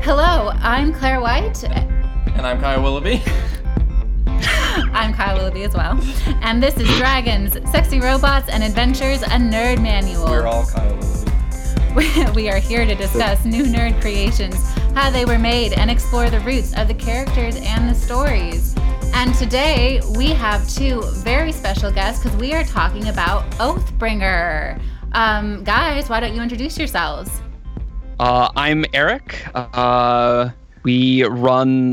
Hello, I'm Claire White. And I'm Kyle Willoughby. I'm Kyle Willoughby as well. And this is Dragons, Sexy Robots, and Adventures, a Nerd Manual. We're all Kyle Willoughby. We are here to discuss new nerd creations, how they were made, and explore the roots of the characters and the stories. And today, we have two very special guests because we are talking about Oathbringer. Guys, why don't you introduce yourselves? I'm Eric. We run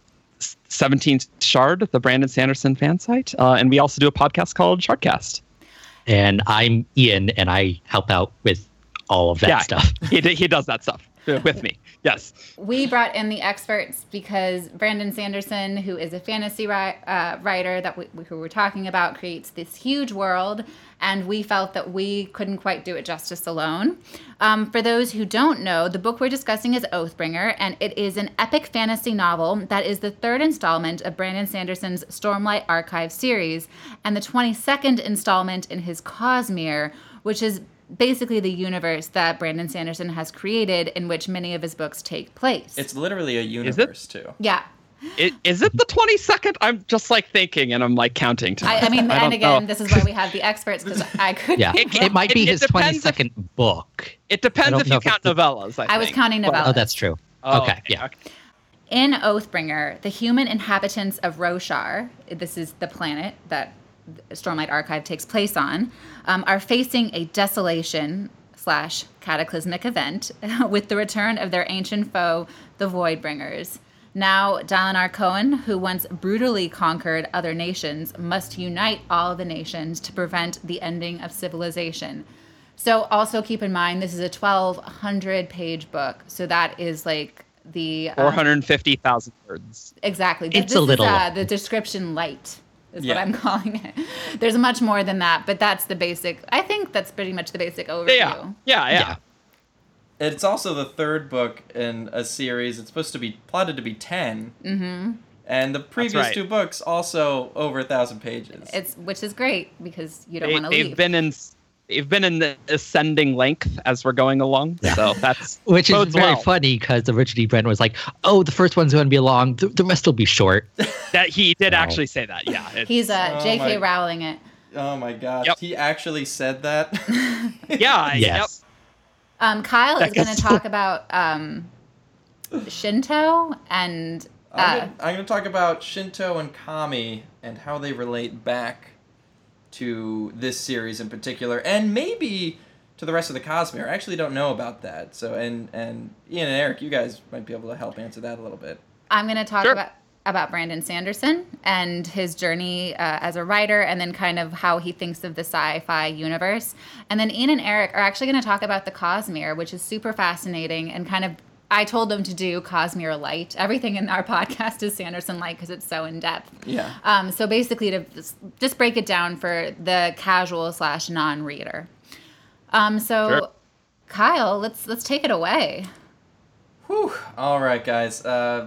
17th Shard, the Brandon Sanderson fan site, and we also do a podcast called Shardcast. And I'm Ian, and I help out with all of that stuff. He does that stuff with me. Yes. We brought in the experts because Brandon Sanderson, who is a fantasy writer that who we're talking about, creates this huge world, and we felt that we couldn't quite do it justice alone. For those who don't know, the book we're discussing is Oathbringer, and it is an epic fantasy novel that is the third installment of Brandon Sanderson's Stormlight Archive series, and the 22nd installment in his Cosmere, which is basically the universe that Brandon Sanderson has created in which many of his books take place. It's literally a universe, too. Yeah. Is it the 22nd? I'm just counting and I'm counting. This is why we have the experts, because I could. Yeah, it might be his 22nd book. It depends if you count novellas. I was counting novellas. Oh, that's true. Okay, yeah. Okay. In Oathbringer, the human inhabitants of Roshar, this is the planet that Stormlight Archive takes place on, are facing a desolation/cataclysmic event with the return of their ancient foe, the Voidbringers. Now, Dalinar Kharon, who once brutally conquered other nations, must unite all the nations to prevent the ending of civilization. So also keep in mind, this is a 1,200-page book, so that is like the... 450,000 words. Exactly. It's a little... the description light. Is what I'm calling it. There's much more than that, but that's the basic. I think that's pretty much the basic overview. Yeah. It's also the third book in a series. It's supposed to be plotted to be 10. Mm-hmm. And the previous two books also over 1,000 pages. Which is great because you don't want to leave. They've been in the ascending length as we're going along, so that's which is very funny because originally Brent was like, "Oh, the first one's going to be long, the rest will be short." That he did actually say that. Yeah, he's J.K. Rowling it. Oh my gosh, yep. He actually said that. Yeah. Yes. Yep. Kyle is going to talk about Shinto and. I'm going to talk about Shinto and Kami and how they relate back to this series in particular, and maybe to the rest of the Cosmere. I actually don't know about that. So, and Ian and Eric, you guys might be able to help answer that a little bit. I'm going to talk about Brandon Sanderson and his journey as a writer, and then kind of how he thinks of the sci-fi universe. And then Ian and Eric are actually going to talk about the Cosmere, which is super fascinating and kind of. I told them to do Cosmere Light. Everything in our podcast is Sanderson Light because it's so in depth. Yeah. So basically, to just break it down for the casual/non-reader. Sure. Kyle, let's take it away. Whew. All right, guys.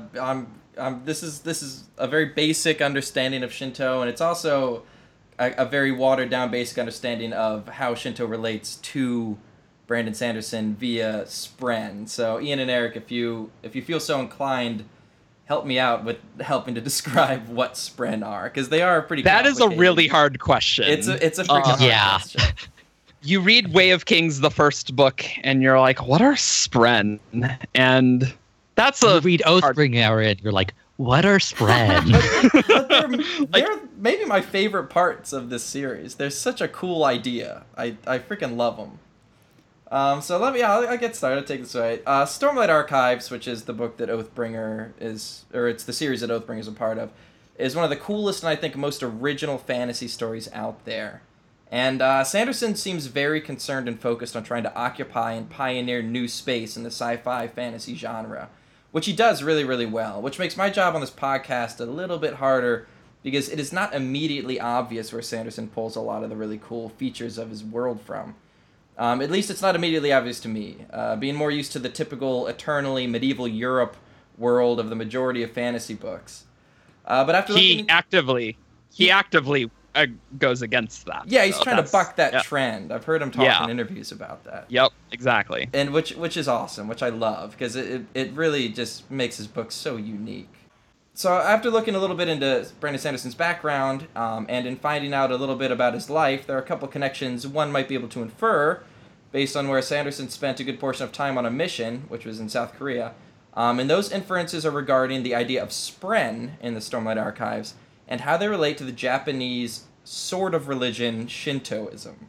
This is a very basic understanding of Shinto, and it's also a very watered down basic understanding of how Shinto relates to Brandon Sanderson via Spren. So Ian and Eric, if you feel so inclined, help me out with helping to describe what Spren are, because they are pretty complicated. That is a really hard question. It's a freaking hard question. You read Way of Kings, the first book, and you're like, what are Spren? And that's you read Oathbringer and you're like, what are Spren? but they're maybe my favorite parts of this series. They're such a cool idea. I freaking love them. So I'll get started. I'll take this away. Stormlight Archives, which is the book that Oathbringer is, or it's the series that Oathbringer is a part of, is one of the coolest and I think most original fantasy stories out there. And Sanderson seems very concerned and focused on trying to occupy and pioneer new space in the sci-fi fantasy genre, which he does really, really well, which makes my job on this podcast a little bit harder because it is not immediately obvious where Sanderson pulls a lot of the really cool features of his world from. At least it's not immediately obvious to me, being more used to the typical eternally medieval Europe world of the majority of fantasy books. But after he actively goes against that. Yeah, he's so trying to buck that yeah. trend. I've heard him talk in interviews about that. Yep, exactly. And which is awesome, which I love, because it really just makes his book so unique. So after looking a little bit into Brandon Sanderson's background, and in finding out a little bit about his life, there are a couple connections one might be able to infer based on where Sanderson spent a good portion of time on a mission, which was in South Korea. And those inferences are regarding the idea of Spren in the Stormlight Archives and how they relate to the Japanese sort of religion Shintoism.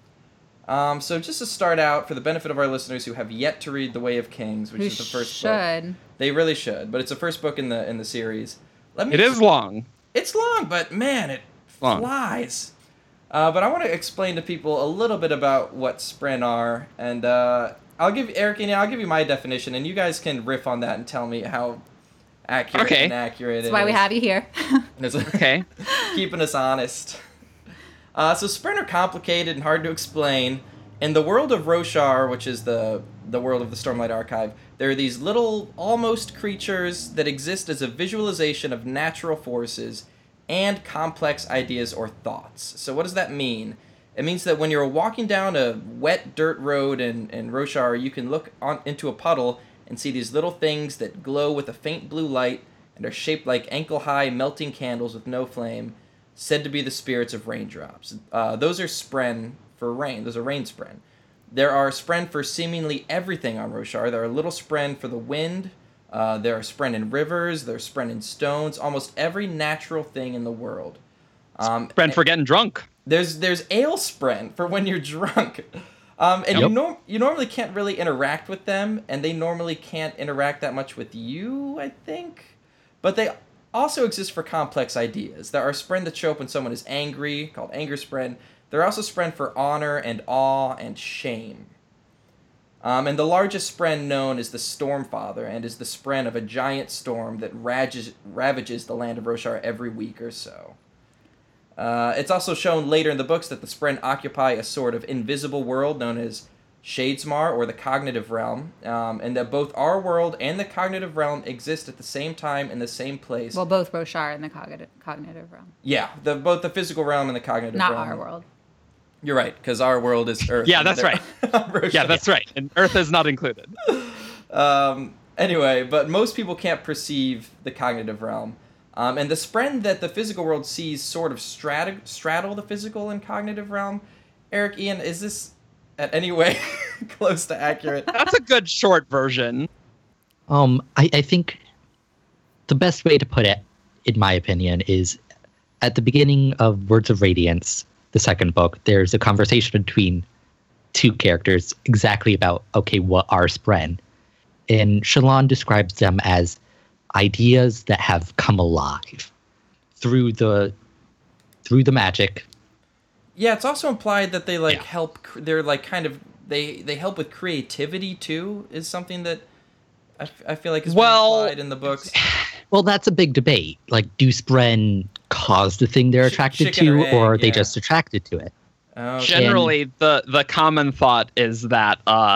So just to start out, for the benefit of our listeners who have yet to read The Way of Kings, which is the first book. They really should, but it's the first book in the series. It is long. It's long, but man, it flies. But I want to explain to people a little bit about what Spren are, and I'll give Eric and I'll give you my definition, and you guys can riff on that and tell me how accurate and inaccurate it is. That's why we have you here. Okay. Keeping us honest. So Spren are complicated and hard to explain. In the world of Roshar, which is the world of the Stormlight Archive, there are these little, almost creatures that exist as a visualization of natural forces and complex ideas or thoughts. So what does that mean? It means that when you're walking down a wet dirt road in Roshar, you can look into a puddle and see these little things that glow with a faint blue light and are shaped like ankle-high melting candles with no flame, said to be the spirits of raindrops. Those are Spren for rain. Those are rain Spren. There are Spren for seemingly everything on Roshar. There are little Spren for the wind. There are Spren in rivers. There are Spren in stones. Almost every natural thing in the world. Spren for getting drunk. There's ale Spren for when you're drunk. You normally can't really interact with them, and they normally can't interact that much with you, I think. But they also exist for complex ideas. There are Spren that show up when someone is angry, called anger Spren. There are also Spren for honor and awe and shame. And the largest Spren known is the Stormfather, and is the Spren of a giant storm that ravages the land of Roshar every week or so. It's also shown later in the books that the Spren occupy a sort of invisible world known as Shadesmar, or the Cognitive Realm, and that both our world and the Cognitive Realm exist at the same time in the same place. Well, both Roshar and the Cognitive Realm. Yeah, both the physical realm and the Cognitive Not Realm. our world. You're right, because our world is Earth. Yeah, that's right. Yeah, that's right. And Earth is not included. Anyway, but most people can't perceive the Cognitive Realm. And the Spren that the physical world sees sort of straddle the physical and cognitive realm. Eric, Ian, is this at any way close to accurate? That's a good short version. I think the best way to put it, in my opinion, is at the beginning of Words of Radiance, the second book, there's a conversation between two characters exactly about, okay, what are Spren? And Shallan describes them as ideas that have come alive through the magic. Yeah, it's also implied that they help. They're like kind of they help with creativity too. Is something that I feel like is implied in the books. Well, that's a big debate. Like, do Spren cause the thing they're attracted to, or are they just attracted to it? Okay. Generally, the common thought is that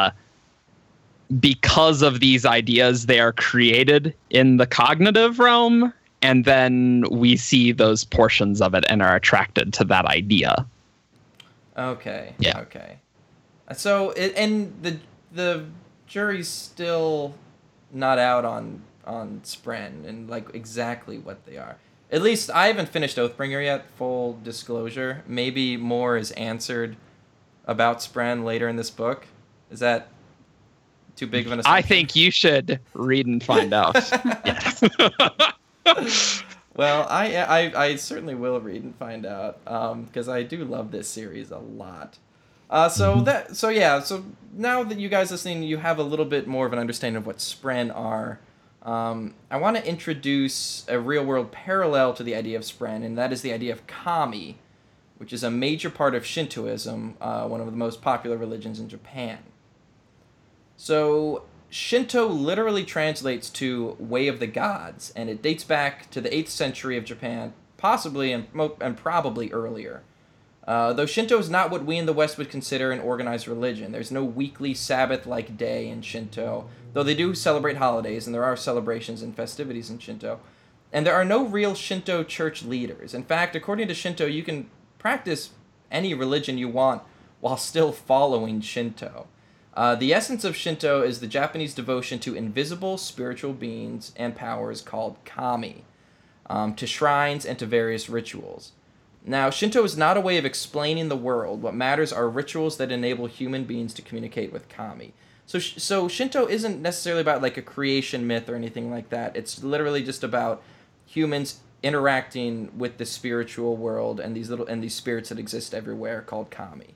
because of these ideas, they are created in the cognitive realm, and then we see those portions of it and are attracted to that idea. Okay. Yeah. Okay. So, and the jury's still not out on Spren and like exactly what they are. At least I haven't finished Oathbringer yet. Full disclosure. Maybe more is answered about Spren later in this book. Is that too big of an assumption? I think you should read and find out. Well, I certainly will read and find out because I do love this series a lot. So now that you guys listening, you have a little bit more of an understanding of what Spren are. I want to introduce a real-world parallel to the idea of Spren, and that is the idea of kami, which is a major part of Shintoism, one of the most popular religions in Japan. So, Shinto literally translates to Way of the Gods, and it dates back to the 8th century of Japan, possibly and probably earlier. Though Shinto is not what we in the West would consider an organized religion. There's no weekly Sabbath-like day in Shinto, though they do celebrate holidays, and there are celebrations and festivities in Shinto. And there are no real Shinto church leaders. In fact, according to Shinto, you can practice any religion you want while still following Shinto. The essence of Shinto is the Japanese devotion to invisible spiritual beings and powers called kami, to shrines and to various rituals. Now, Shinto is not a way of explaining the world. What matters are rituals that enable human beings to communicate with kami. So Shinto isn't necessarily about like a creation myth or anything like that. It's literally just about humans interacting with the spiritual world and these spirits that exist everywhere called kami.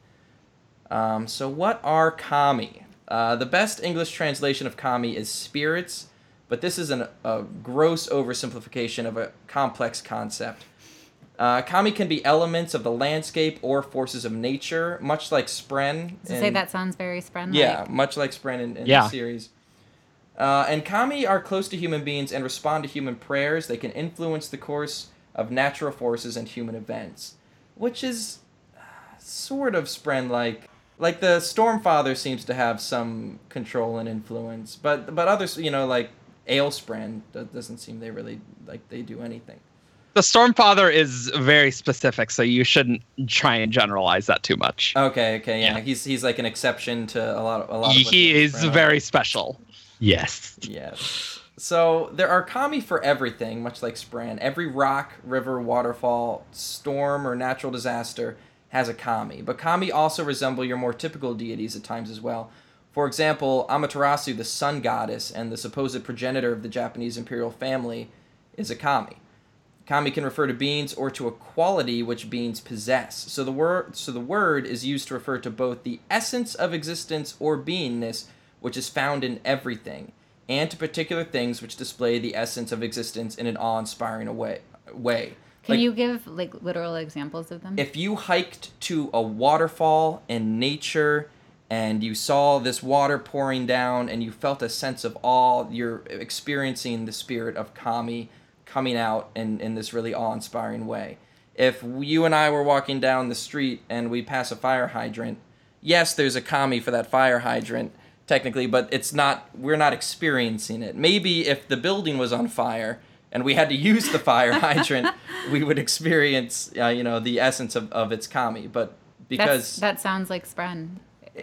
So what are kami? The best English translation of kami is spirits, but this is a gross oversimplification of a complex concept. Kami can be elements of the landscape or forces of nature, much like Spren. Say that sounds very Spren-like. Yeah, much like Spren in the series. And kami are close to human beings and respond to human prayers. They can influence the course of natural forces and human events, which is sort of Spren-like. Like the Stormfather seems to have some control and influence, but others, like Aelspren, doesn't seem they really like they do anything. The Stormfather is very specific, so you shouldn't try and generalize that too much. Okay, yeah. He's like an exception to a lot of. He is very special. Yes. So there are kami for everything, much like Spren. Every rock, river, waterfall, storm, or natural disaster has a kami. But kami also resemble your more typical deities at times as well. For example, Amaterasu, the sun goddess and the supposed progenitor of the Japanese imperial family, is a kami. Kami can refer to beings or to a quality which beings possess. So the word is used to refer to both the essence of existence or beingness, which is found in everything, and to particular things which display the essence of existence in an awe-inspiring way. Can you give literal examples of them? If you hiked to a waterfall in nature and you saw this water pouring down and you felt a sense of awe, you're experiencing the spirit of kami coming out in this really awe-inspiring way. If you and I were walking down the street and we pass a fire hydrant, yes, there's a kami for that fire hydrant, technically, but we're not experiencing it. Maybe if the building was on fire and we had to use the fire hydrant, we would experience, the essence of its kami. But because that sounds like Spren.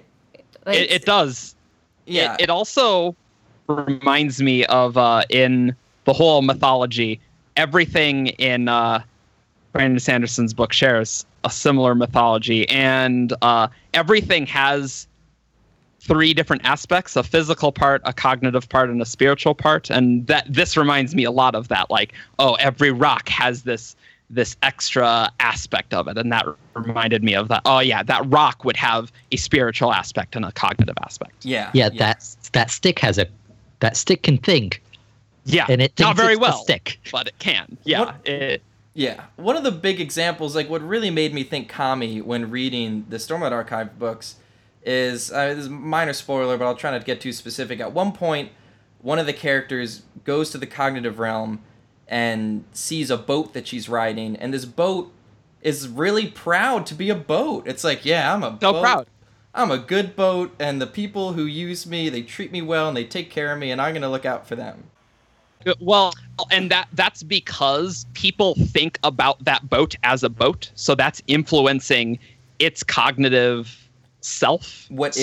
It does. Yeah. It also reminds me of in the whole mythology, everything in Brandon Sanderson's book shares a similar mythology, and everything has 3 different aspects: a physical part, a cognitive part, and a spiritual part. And this reminds me a lot of that. Like, every rock has this extra aspect of it, and that reminded me of that. Oh yeah, that rock would have a spiritual aspect and a cognitive aspect. Yeah. That stick can think. Yeah, and it not very well, stick, but it can. Yeah. One of the big examples, like what really made me think kami when reading the Stormlight Archive books, is this is a minor spoiler, but I'll try not to get too specific. At one point, one of the characters goes to the cognitive realm and sees a boat that she's riding, and this boat is really proud to be a boat. It's like, yeah, I'm a boat. So proud. I'm a good boat, and the people who use me, they treat me well, and they take care of me, and I'm going to look out for them. Well, and that's because people think about that boat as a boat, so that's influencing its cognitive self.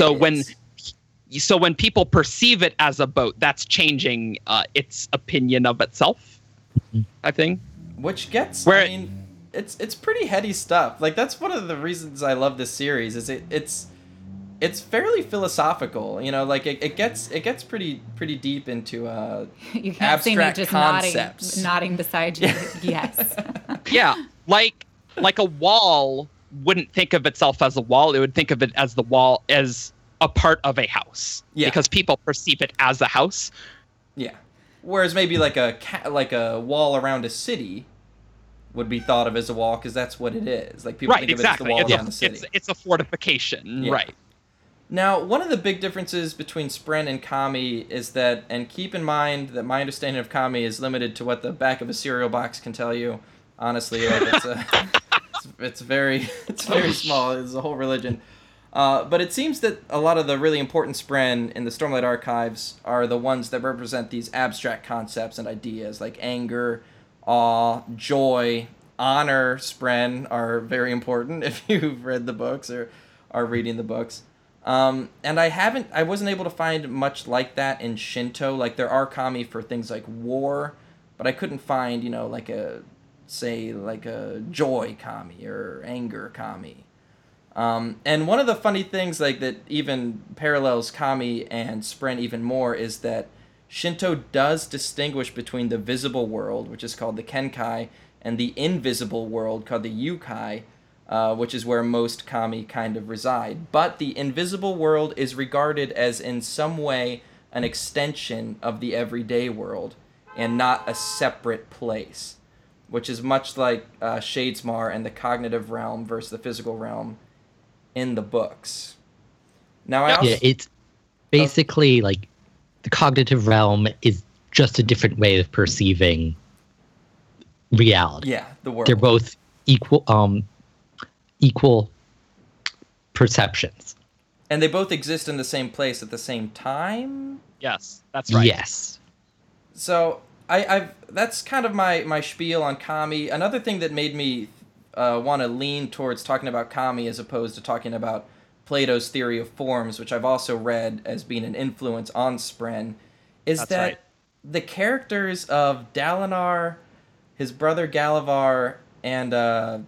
When people perceive it as a boat, that's changing its opinion of itself, I think. Which gets, it's pretty heady stuff. Like, that's one of the reasons I love this series, is it's fairly philosophical, like it gets pretty deep into you can't see me just concepts. nodding beside you. Yes. Yeah, like a wall wouldn't think of itself as a wall. It would think of it as the wall as a part of a house. Yeah. Because people perceive it as a house. Yeah. Whereas maybe like a wall around a city would be thought of as a wall, because that's what it is. Like, people think of it as the wall around the city. It's a fortification, right? Now, one of the big differences between Spren and kami is that, and keep in mind that my understanding of kami is limited to what the back of a cereal box can tell you. Honestly, like it's very small. It's a whole religion. But it seems that a lot of the really important Spren in the Stormlight Archives are the ones that represent these abstract concepts and ideas like anger, awe, joy, honor Spren are very important if you've read the books or are reading the books. And I wasn't able to find much like that in Shinto. Like, there are kami for things like war, but I couldn't find, like a joy kami or anger kami. And one of the funny things, like, that even parallels kami and Spren even more is that Shinto does distinguish between the visible world, which is called the Kenkai, and the invisible world called the Yukai, which is where most kami kind of reside. But the invisible world is regarded as in some way an extension of the everyday world and not a separate place, which is much like Shadesmar and the cognitive realm versus the physical realm in the books. Now, it's basically like the cognitive realm is just a different way of perceiving reality. Yeah, the world. They're both equal perceptions. And they both exist in the same place at the same time? Yes, that's right. Yes. So I've that's kind of my spiel on kami. Another thing that made me want to lean towards talking about kami as opposed to talking about Plato's theory of forms, which I've also read as being an influence on Spren, is That's that right. the characters of Dalinar, his brother Galavar, and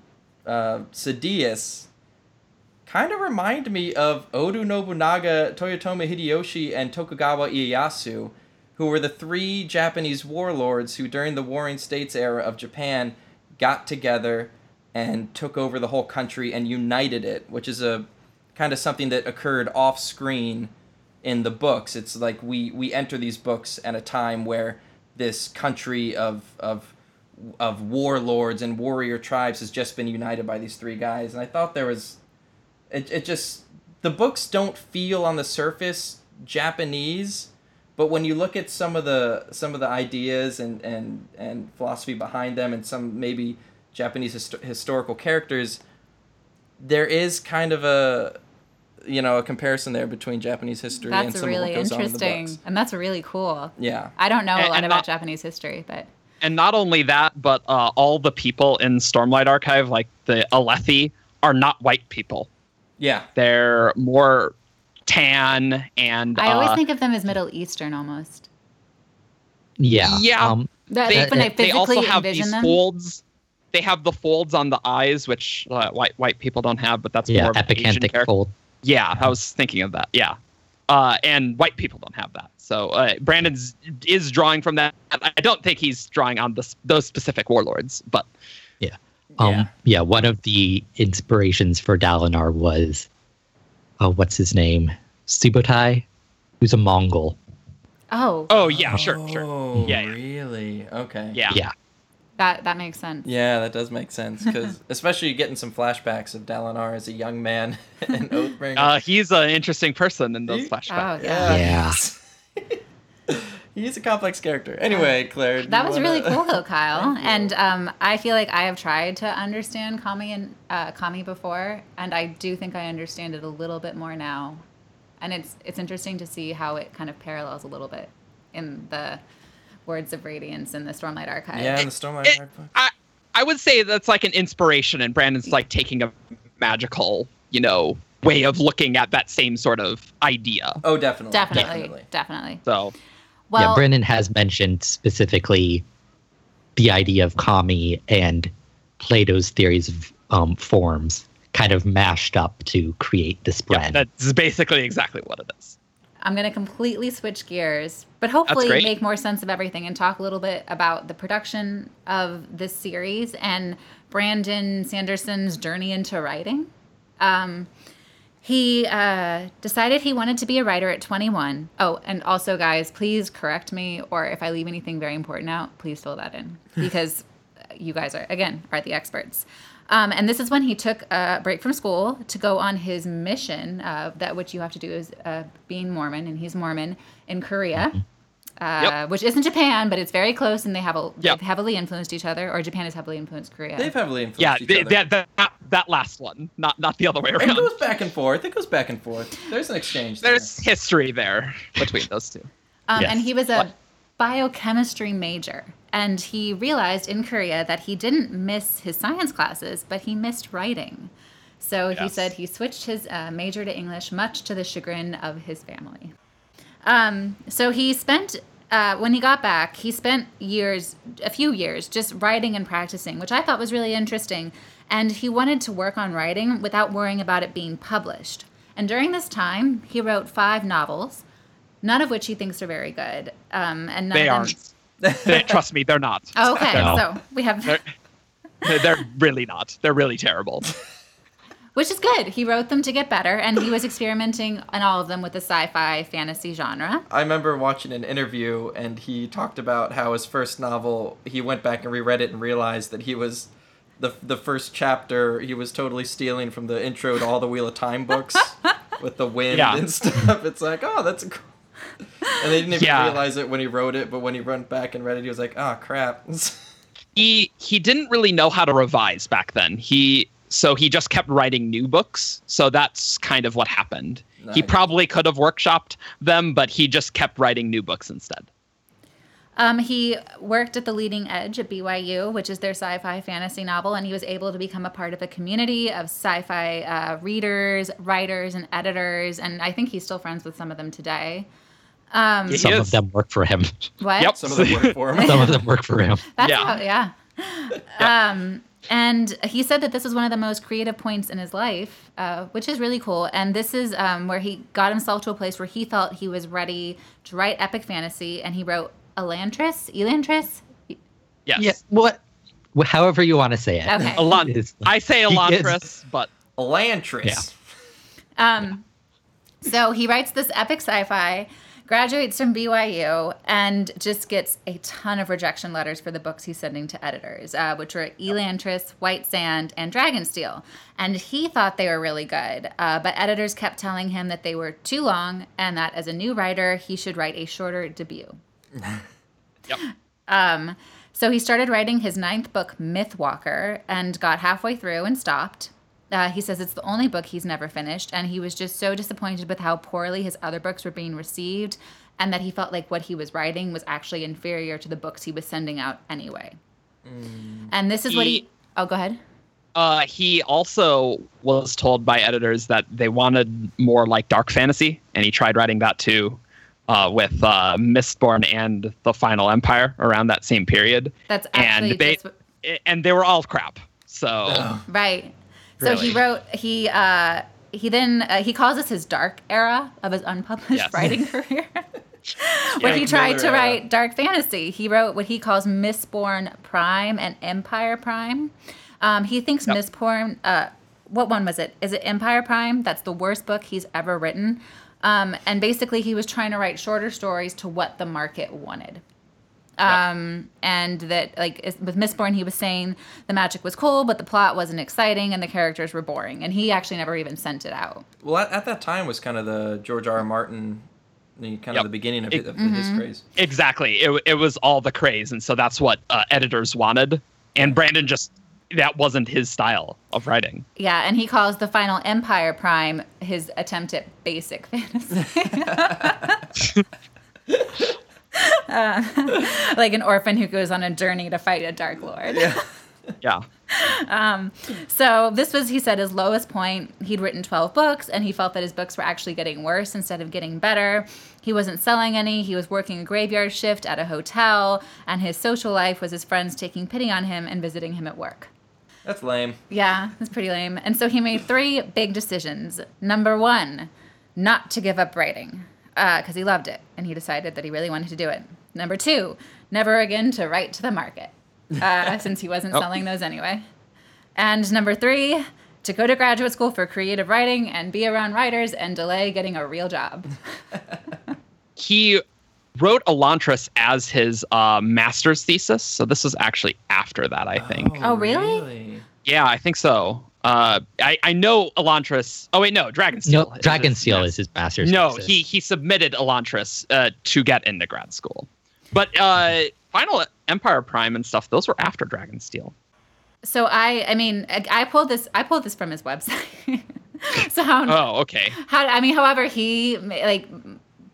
Sidious kind of remind me of Oda Nobunaga, Toyotomi Hideyoshi, and Tokugawa Ieyasu, who were the three Japanese warlords who, during the Warring States era of Japan, got together and took over the whole country and united it, which is a kind of something that occurred off screen in the books. It's like we enter these books at a time where this country of warlords and warrior tribes has just been united by these three guys. And I thought there was it just, the books don't feel on the surface Japanese, but when you look at some of the ideas and philosophy behind them and some maybe Japanese historical characters, there is kind of a comparison there between Japanese history and some really of what goes on in the interesting, books. and that's really cool. Yeah. I don't know a lot And about Japanese history, but And not only that, but all the people in Stormlight Archive, like the Alethi, are not white people. Yeah. They're more tan and... I always think of them as Middle Eastern almost. Yeah. Yeah. When I they physically also have envision these them. folds. They have the folds on the eyes, which white people don't have, but that's more of an Asian epicanthic character. fold. Yeah, I was thinking of that. Yeah. And white people don't have that. So Brandon is drawing from that. I don't think he's drawing on those specific warlords, but One of the inspirations for Dalinar was, what's his name? Subotai, who's a Mongol. Oh yeah, sure. Oh, Yeah. really? Okay. Yeah. Yeah. That makes sense. Yeah, that does make sense, because especially getting some flashbacks of Dalinar as a young man in Oathbringer. He's an interesting person in those He- flashbacks. Oh yeah. Yeah. He's a complex character. Anyway, Claire. do That you was wanna- really cool though, Kyle. Thank you. And I feel like I have tried to understand Kami before, and I do think I understand it a little bit more now. And it's interesting to see how it kind of parallels a little bit in the Words of Radiance in the Stormlight Archive. Yeah, in the Stormlight Archive. I would say that's like an inspiration, and Brandon's like taking a magical, way of looking at that same sort of idea. Oh, definitely. Definitely. So Well, Brennan has mentioned specifically the idea of Kami and Plato's theories of forms kind of mashed up to create this yeah, brand. that's basically exactly what it is. I'm going to completely switch gears, but hopefully great. make more sense of everything and talk a little bit about the production of this series and Brandon Sanderson's journey into writing. He decided he wanted to be a writer at 21. Oh, and also, guys, please correct me, or if I leave anything very important out, please fill that in, because you guys are the experts. And this is when he took a break from school to go on his mission, that which you have to do is being Mormon, and he's Mormon in Korea, which isn't Japan, but it's very close, and they've heavily influenced each other, or Japan has heavily influenced Korea. They've heavily influenced each other. That last one, not the other way It around. goes back and forth. There's an exchange there. There's history there between those two. Yes. And he was a biochemistry major. And he realized in Korea that he didn't miss his science classes, but he missed writing. So he said he switched his major to English, much to the chagrin of his family. So he spent, when he got back, he spent a few years, just writing and practicing, which I thought was really interesting. And he wanted to work on writing without worrying about it being published. And during this time, he wrote 5 novels, none of which he thinks are very good. And none They of them... aren't. Trust me, they're not. Oh, okay, No. so we have... They're really not. They're really terrible. Which is good. He wrote them to get better, and he was experimenting on all of them with the sci-fi fantasy genre. I remember watching an interview, and he talked about how his first novel, he went back and reread it and realized that he was, the first chapter, he was totally stealing from the intro to all the Wheel of Time books with the wind and stuff. It's like, oh, that's cool. And they didn't even realize it when he wrote it, but when he went back and read it, he was like, oh, crap. He didn't really know how to revise back then. So he just kept writing new books. So that's kind of what happened. Nice. He probably could have workshopped them, but he just kept writing new books instead. He worked at the Leading Edge at BYU, which is their sci-fi fantasy novel, and he was able to become a part of a community of sci-fi readers, writers, and editors, and I think he's still friends with some of them today. Some of them work for him. What? Yep. Some of them work for him. Some of them work for him. That's Yeah. And he said that this was one of the most creative points in his life, which is really cool. And this is where he got himself to a place where he felt he was ready to write epic fantasy, and he wrote Elantris? Yes. Yeah, what? However you want to say it. Okay. I say Elantris, but Elantris. So he writes this epic sci-fi, graduates from BYU, and just gets a ton of rejection letters for the books he's sending to editors, which were Elantris, White Sand, and Dragonsteel. And he thought they were really good, but editors kept telling him that they were too long and that as a new writer, he should write a shorter debut. Yep. So he started writing his 9th book, Mythwalker, and got halfway through and stopped. He says it's the only book he's never finished, and he was just so disappointed with how poorly his other books were being received, and that he felt like what he was writing was actually inferior to the books he was sending out anyway. And this is what he... Oh, go ahead. He also was told by editors that they wanted more like dark fantasy, and he tried writing that too. With Mistborn and The Final Empire around that same period. That's actually and they were all crap. So right. So Really. he wrote he calls this his dark era of his unpublished writing career. Where he tried to write dark fantasy. He wrote what he calls Mistborn Prime and Empire Prime. He thinks Mistborn what one was it? Is it Empire Prime? That's the worst book he's ever written. And basically, he was trying to write shorter stories to what the market wanted. And that, like, with Mistborn, he was saying the magic was cool, but the plot wasn't exciting and the characters were boring. And he actually never even sent it out. Well, at that time was kind of the George R. R. Martin, kind of the beginning of his craze. Exactly. It was all the craze. And so that's what editors wanted. And Brandon that wasn't his style of writing. Yeah, and he calls The Final Empire Prime his attempt at basic fantasy. Like an orphan who goes on a journey to fight a Dark Lord. Yeah. So this was, he said, his lowest point. He'd written 12 books, and he felt that his books were actually getting worse instead of getting better. He wasn't selling any. He was working a graveyard shift at a hotel, and his social life was his friends taking pity on him and visiting him at work. That's lame. Yeah, that's pretty lame. And so he made 3 big decisions. Number 1, not to give up writing, because he loved it, and he decided that he really wanted to do it. Number 2, never again to write to the market, since he wasn't selling those anyway. And number 3, to go to graduate school for creative writing and be around writers and delay getting a real job. He wrote Elantris as his master's thesis. So this was actually after that, I think. Oh, really? Yeah, I think so. I know Elantris. Oh, wait, no, Dragonsteel. No, Dragonsteel is his master's thesis. He submitted Elantris to get into grad school. But Final Empire Prime and stuff, those were after Dragonsteel. So I pulled this from his website. So okay. however, he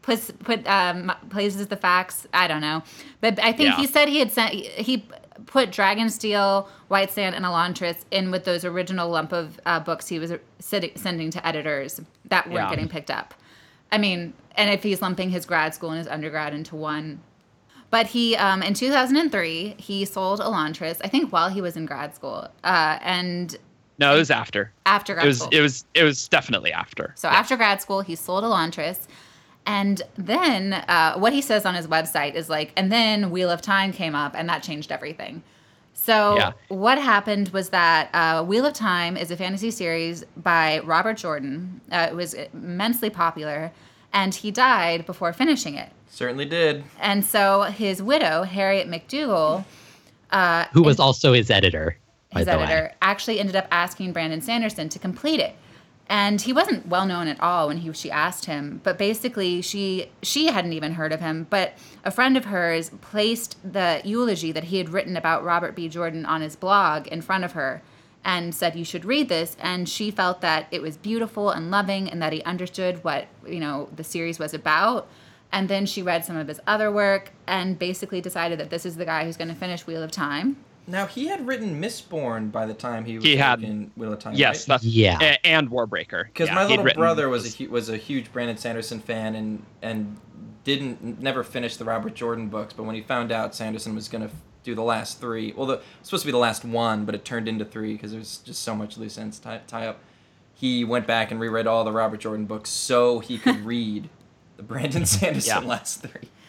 places the facts. I don't know, but I think he said he put Dragonsteel, White Sand, and Elantris in with those original lump of books he was sending to editors that weren't getting picked up. I mean, and if he's lumping his grad school and his undergrad into one. But he, in 2003, he sold Elantris, I think while he was in grad school. And no, it was after. After grad school. It was definitely after. So after grad school, he sold Elantris. And then what he says on his website is like, and then Wheel of Time came up, and that changed everything. So what happened was that Wheel of Time is a fantasy series by Robert Jordan. It was immensely popular, and he died before finishing it. Certainly did. And so his widow, Harriet McDougall, who was also his editor, actually ended up asking Brandon Sanderson to complete it. And he wasn't well known at all when she asked him. But basically, she hadn't even heard of him. But a friend of hers placed the eulogy that he had written about Robert B. Jordan on his blog in front of her and said, you should read this. And she felt that it was beautiful and loving and that he understood what, the series was about. And then she read some of his other work and basically decided that this is the guy who's going to finish Wheel of Time. Now, he had written Mistborn by the time he was in Wheel of Time, yes, right? And Warbreaker. Because my little brother was a huge Brandon Sanderson fan and never finished the Robert Jordan books, but when he found out Sanderson was going to do the last 3, well, it was supposed to be the last 1, but it turned into 3 because there was just so much loose ends tie up, he went back and reread all the Robert Jordan books so he could read the Brandon Sanderson last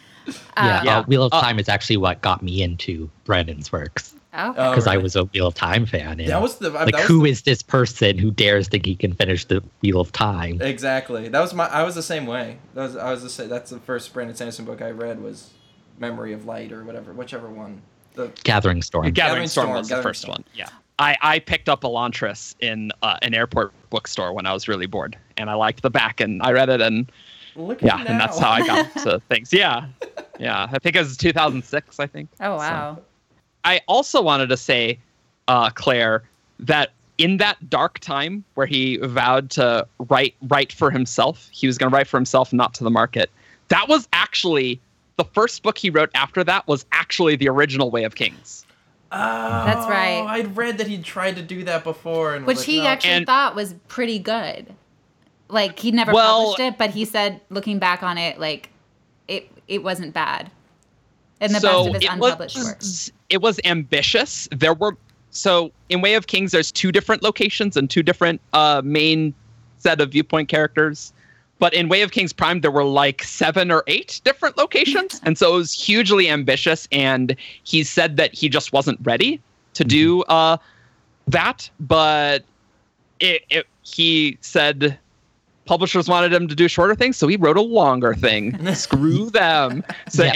3. Wheel of Time is actually what got me into Brandon's works. Because I was a Wheel of Time fan. And who is this person who dares think he can finish the Wheel of Time? Exactly. I was the same way. That's the first Brandon Sanderson book I read was Memory of Light or whichever one. Gathering Storm. Gathering Storm was the first one. Yeah. I picked up Elantris in an airport bookstore when I was really bored, and I liked the back, and I read it, and and that's how I got to things. Yeah. I think it was 2006. I think. Oh wow. So. I also wanted to say, Claire, that in that dark time where he vowed to write for himself, he was going to write for himself, not to the market. That was actually the first book he wrote after that was actually the original Way of Kings. Oh, that's right. I'd read that he tried to do that before. Which he actually thought was pretty good. Like, he'd never published it, but he said, looking back on it, like, it wasn't bad. In the best of his unpublished works. It was ambitious. So in Way of Kings, there's 2 different locations and 2 different main set of viewpoint characters. But in Way of Kings Prime, there were like 7 or 8 different locations. And so it was hugely ambitious. And he said that he just wasn't ready to do that. But he said publishers wanted him to do shorter things, so he wrote a longer thing. Screw them. So,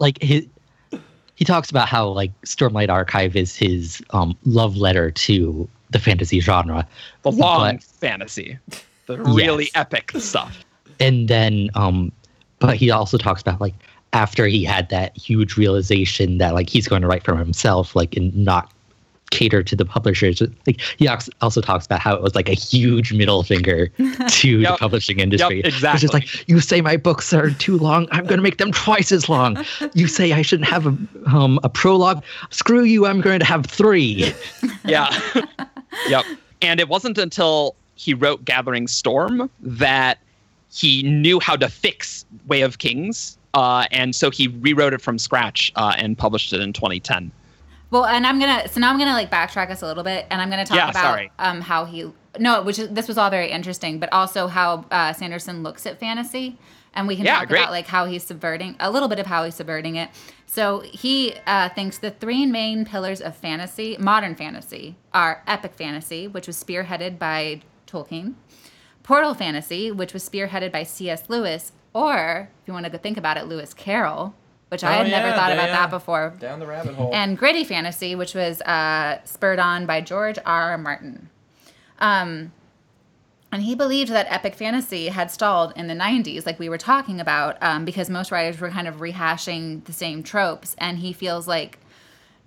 he talks about how like Stormlight Archive is his love letter to the fantasy genre, the long fantasy, the really epic stuff. And then, but he also talks about like after he had that huge realization that like he's going to write for himself, like and not cater to the publishers. Like he also talks about how it was like a huge middle finger to the publishing industry. Yep, exactly. It's just like, you say my books are too long, I'm going to make them twice as long. You say I shouldn't have a prologue. Screw you, I'm going to have 3. Yeah. Yep. And it wasn't until he wrote Gathering Storm that he knew how to fix Way of Kings. And so he rewrote it from scratch and published it in 2010. Well, and now I'm gonna like backtrack us a little bit, and I'm gonna talk about how this was all very interesting, but also how Sanderson looks at fantasy, and we can talk about like how he's subverting it. So he thinks the 3 main pillars of fantasy, modern fantasy, are epic fantasy, which was spearheaded by Tolkien, portal fantasy, which was spearheaded by C.S. Lewis, or if you want to think about it, Lewis Carroll. Which I had never thought about that before. Down the rabbit hole. And gritty fantasy, which was spurred on by George R. R. Martin. And he believed that epic fantasy had stalled in the 90s, like we were talking about, because most writers were kind of rehashing the same tropes. And he feels like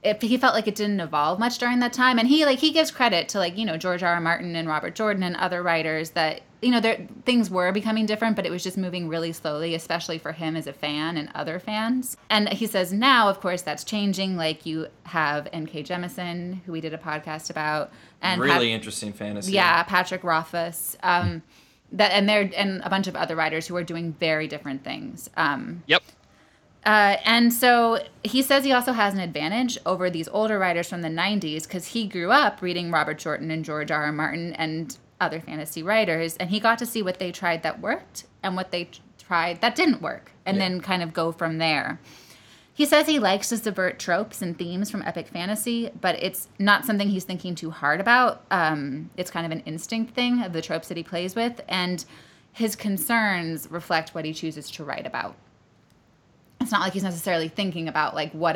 he felt like it didn't evolve much during that time. And he gives credit to, like, George R. R. Martin and Robert Jordan and other writers that, things were becoming different, but it was just moving really slowly, especially for him as a fan and other fans. And he says now, of course, that's changing. Like, you have N.K. Jemisin, who we did a podcast about. And really interesting fantasy. Yeah, Patrick Rothfuss. And a bunch of other writers who are doing very different things. Yep. And so he says he also has an advantage over these older writers from the 90s because he grew up reading Robert Jordan and George R. R. Martin and other fantasy writers, and he got to see what they tried that worked and what they tried that didn't work, and then kind of go from there. He says he likes to subvert tropes and themes from epic fantasy, but it's not something he's thinking too hard about. It's kind of an instinct thing of the tropes that he plays with, and his concerns reflect what he chooses to write about. It's not like he's necessarily thinking about, like, what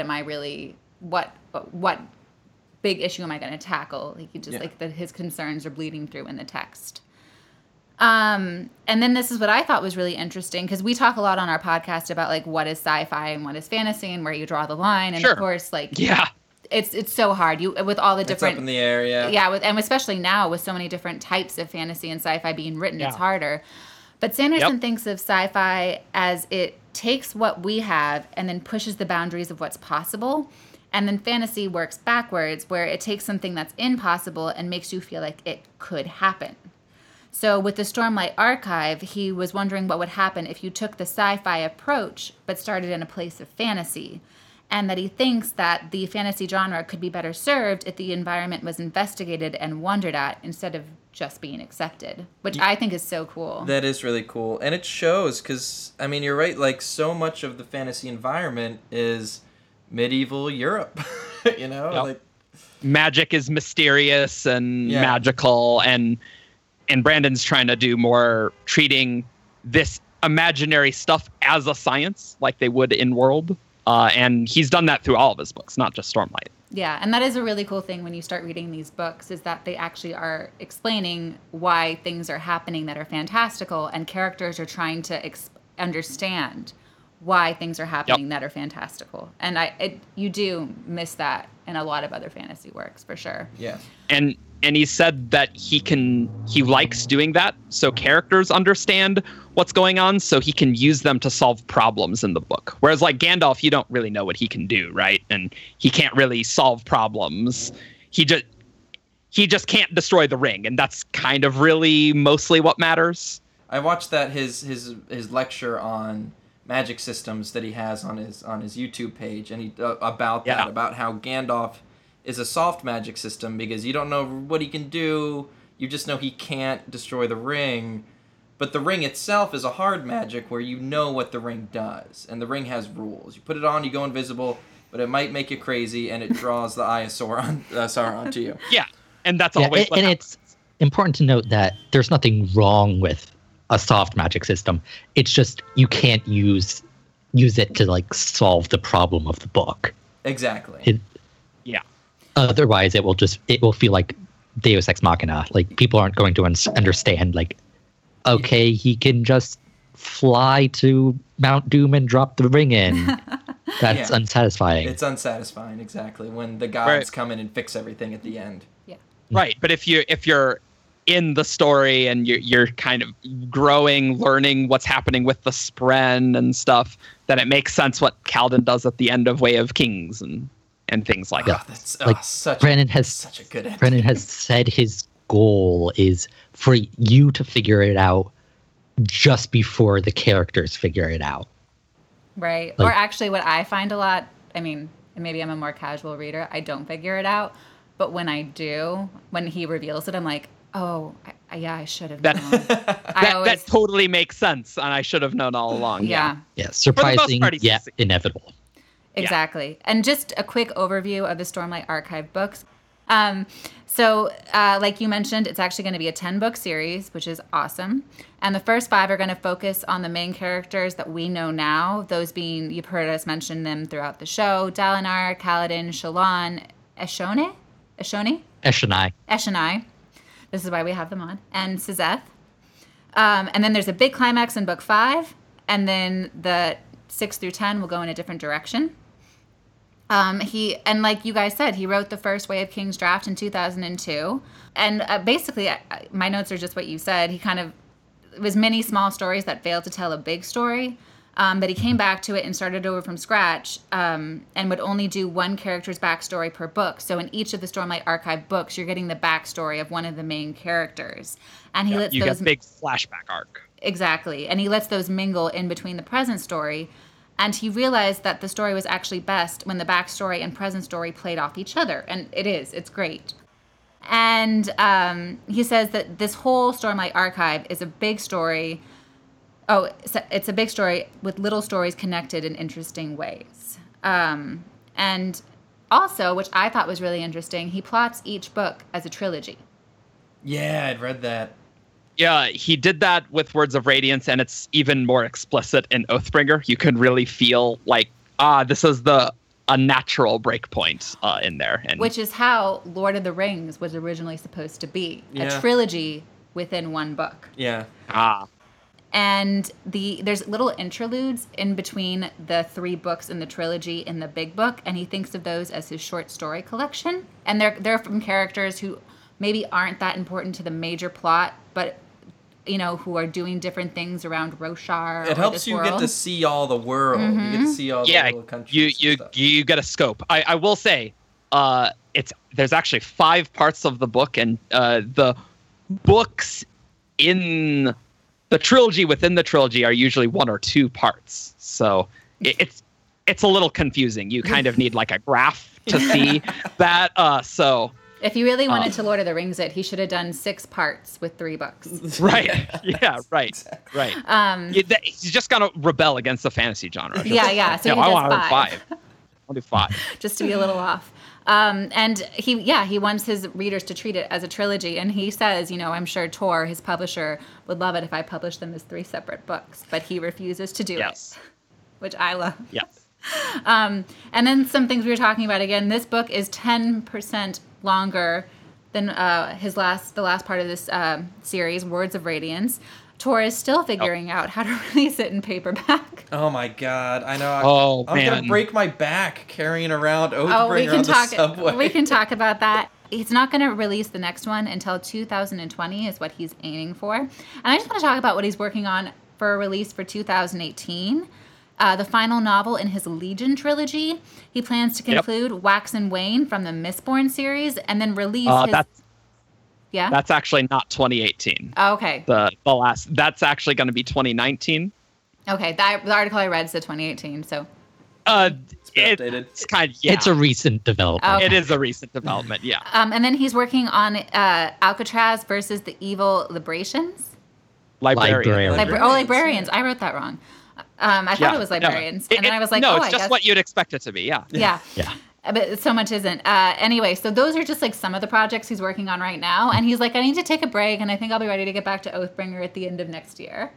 big issue am I going to tackle? Like, he just like that his concerns are bleeding through in the text. And then this is what I thought was really interesting, because we talk a lot on our podcast about, like, what is sci-fi and what is fantasy and where you draw the line. And of course, like, it's so hard. With all the different, it's up in the air, and especially now with so many different types of fantasy and sci-fi being written, it's harder. But Sanderson thinks of sci-fi as it takes what we have and then pushes the boundaries of what's possible. And then fantasy works backwards, where it takes something that's impossible and makes you feel like it could happen. So with the Stormlight Archive, he was wondering what would happen if you took the sci-fi approach but started in a place of fantasy. And that he thinks that the fantasy genre could be better served if the environment was investigated and wondered at instead of just being accepted, which I think is so cool. That is really cool. And it shows, because, I mean, you're right, like, so much of the fantasy environment is medieval Europe, like, magic is mysterious and magical, and Brandon's trying to do more treating this imaginary stuff as a science like they would in world. And he's done that through all of his books, not just Stormlight. Yeah, and that is a really cool thing when you start reading these books, is that they actually are explaining why things are happening that are fantastical, and characters are trying to understand why things are happening that are fantastical. And you do miss that in a lot of other fantasy works, for sure. Yeah. And he said that he likes doing that so characters understand what's going on, so he can use them to solve problems in the book. Whereas, like, Gandalf, you don't really know what he can do, right? And he can't really solve problems. He just can't destroy the ring, and that's kind of really mostly what matters. I watched that his lecture on magic systems that he has on his YouTube page, and he about how Gandalf is a soft magic system because you don't know what he can do. You just know he can't destroy the ring. But the ring itself is a hard magic where you know what the ring does. And the ring has rules. You put it on, you go invisible, but it might make you crazy, and it draws the Eye of Sauron to you. Yeah, and that's always what happens. It's important to note that there's nothing wrong with a soft magic system. It's just you can't use it to, like, solve the problem of the book. Exactly. Otherwise, it will feel like Deus Ex Machina. Like, people aren't going to understand, like, okay, he can just fly to Mount Doom and drop the ring in. That's unsatisfying. It's unsatisfying, exactly, when the gods come in and fix everything at the end. Yeah. Right, but if you're in the story and you're kind of growing, learning what's happening with the Spren and stuff, then it makes sense what Kaladin does at the end of Way of Kings and things like that. That's Brandon has such a good ending. Brandon has said his goal is for you to figure it out just before the characters figure it out. Right. Like, or actually, what I find a lot, I mean, maybe I'm a more casual reader, I don't figure it out. But when I do, when he reveals it, I'm like, oh, I should have known. That totally makes sense, and I should have known all along. Yeah. Yeah, surprising yet inevitable. Exactly. Yeah. And just a quick overview of the Stormlight Archive books. So like you mentioned, it's actually going to be a 10-book series, which is awesome. And the first 5 are going to focus on the main characters that we know now, those being, you've heard us mention them throughout the show, Dalinar, Kaladin, Shallan, Eshonai. This is why we have them on. And Sazeth. And then there's a big climax in book 5. And then the 6 through 10 will go in a different direction. And like you guys said, he wrote the first Way of Kings draft in 2002. And basically, my notes are just what you said. It was many small stories that failed to tell a big story. But he came back to it and started over from scratch, and would only do one character's backstory per book. So in each of the Stormlight Archive books, you're getting the backstory of one of the main characters. And he lets you those get big flashback arc. Exactly. And he lets those mingle in between the present story. And he realized that the story was actually best when the backstory and present story played off each other. And it's great. And he says that this whole Stormlight Archive is a big story. Oh, it's a big story with little stories connected in interesting ways. And also, which I thought was really interesting, he plots each book as a trilogy. Yeah, I'd read that. Yeah, he did that with Words of Radiance, and it's even more explicit in Oathbringer. You can really feel like, this is a natural breakpoint in there. And which is how Lord of the Rings was originally supposed to be. Yeah. A trilogy within one book. Yeah. And there's little interludes in between the 3 books in the trilogy in the big book, and he thinks of those as his short story collection. And they're from characters who maybe aren't that important to the major plot, but who are doing different things around Roshar. It helps you get to see all the world. Mm-hmm. You get to see all the little countries. You get a scope. I will say, there's actually 5 parts of the book, and the books in the trilogy within the trilogy are usually 1 or 2 parts. So it's a little confusing. You kind of need like a graph to see that. So if he really wanted to Lord of the Rings it, he should have done 6 parts with 3 books. Right. Yeah. Right. Exactly. Right. He's just gonna rebel against the fantasy genre. Yeah. So he I does want 5. I'll do 5. Just to be a little off. And he wants his readers to treat it as a trilogy. And he says, I'm sure Tor, his publisher, would love it if I published them as 3 separate books, but he refuses to do it, which I love. Yes. And then some things we were talking about again. This book is 10% longer than the last part of this series, Words of Radiance. Tor is still figuring out how to release it in paperback. Oh my god, I know. I'm going to break my back carrying around Oathbringer on the subway. We can talk about that. He's not going to release the next one until 2020 is what he's aiming for. And I just want to talk about what he's working on for a release for 2018. The final novel in his Legion trilogy. He plans to conclude Wax and Wane from the Mistborn series and then release That's actually not 2018. Oh, okay. The last, that's actually going to be 2019. Okay, the article I read said 2018, so. It's kind of, It's a recent development. Okay. It is a recent development, yeah. And then he's working on Alcatraz versus the Evil Librations. Librarians. I wrote that wrong. I thought it was Librarians. And then I was like, no, it's I just guess. what you'd expect it to be, yeah. Yeah. But so much isn't. Anyway, so those are just like some of the projects he's working on right now. And he's like, I need to take a break, and I think I'll be ready to get back to Oathbringer at the end of next year.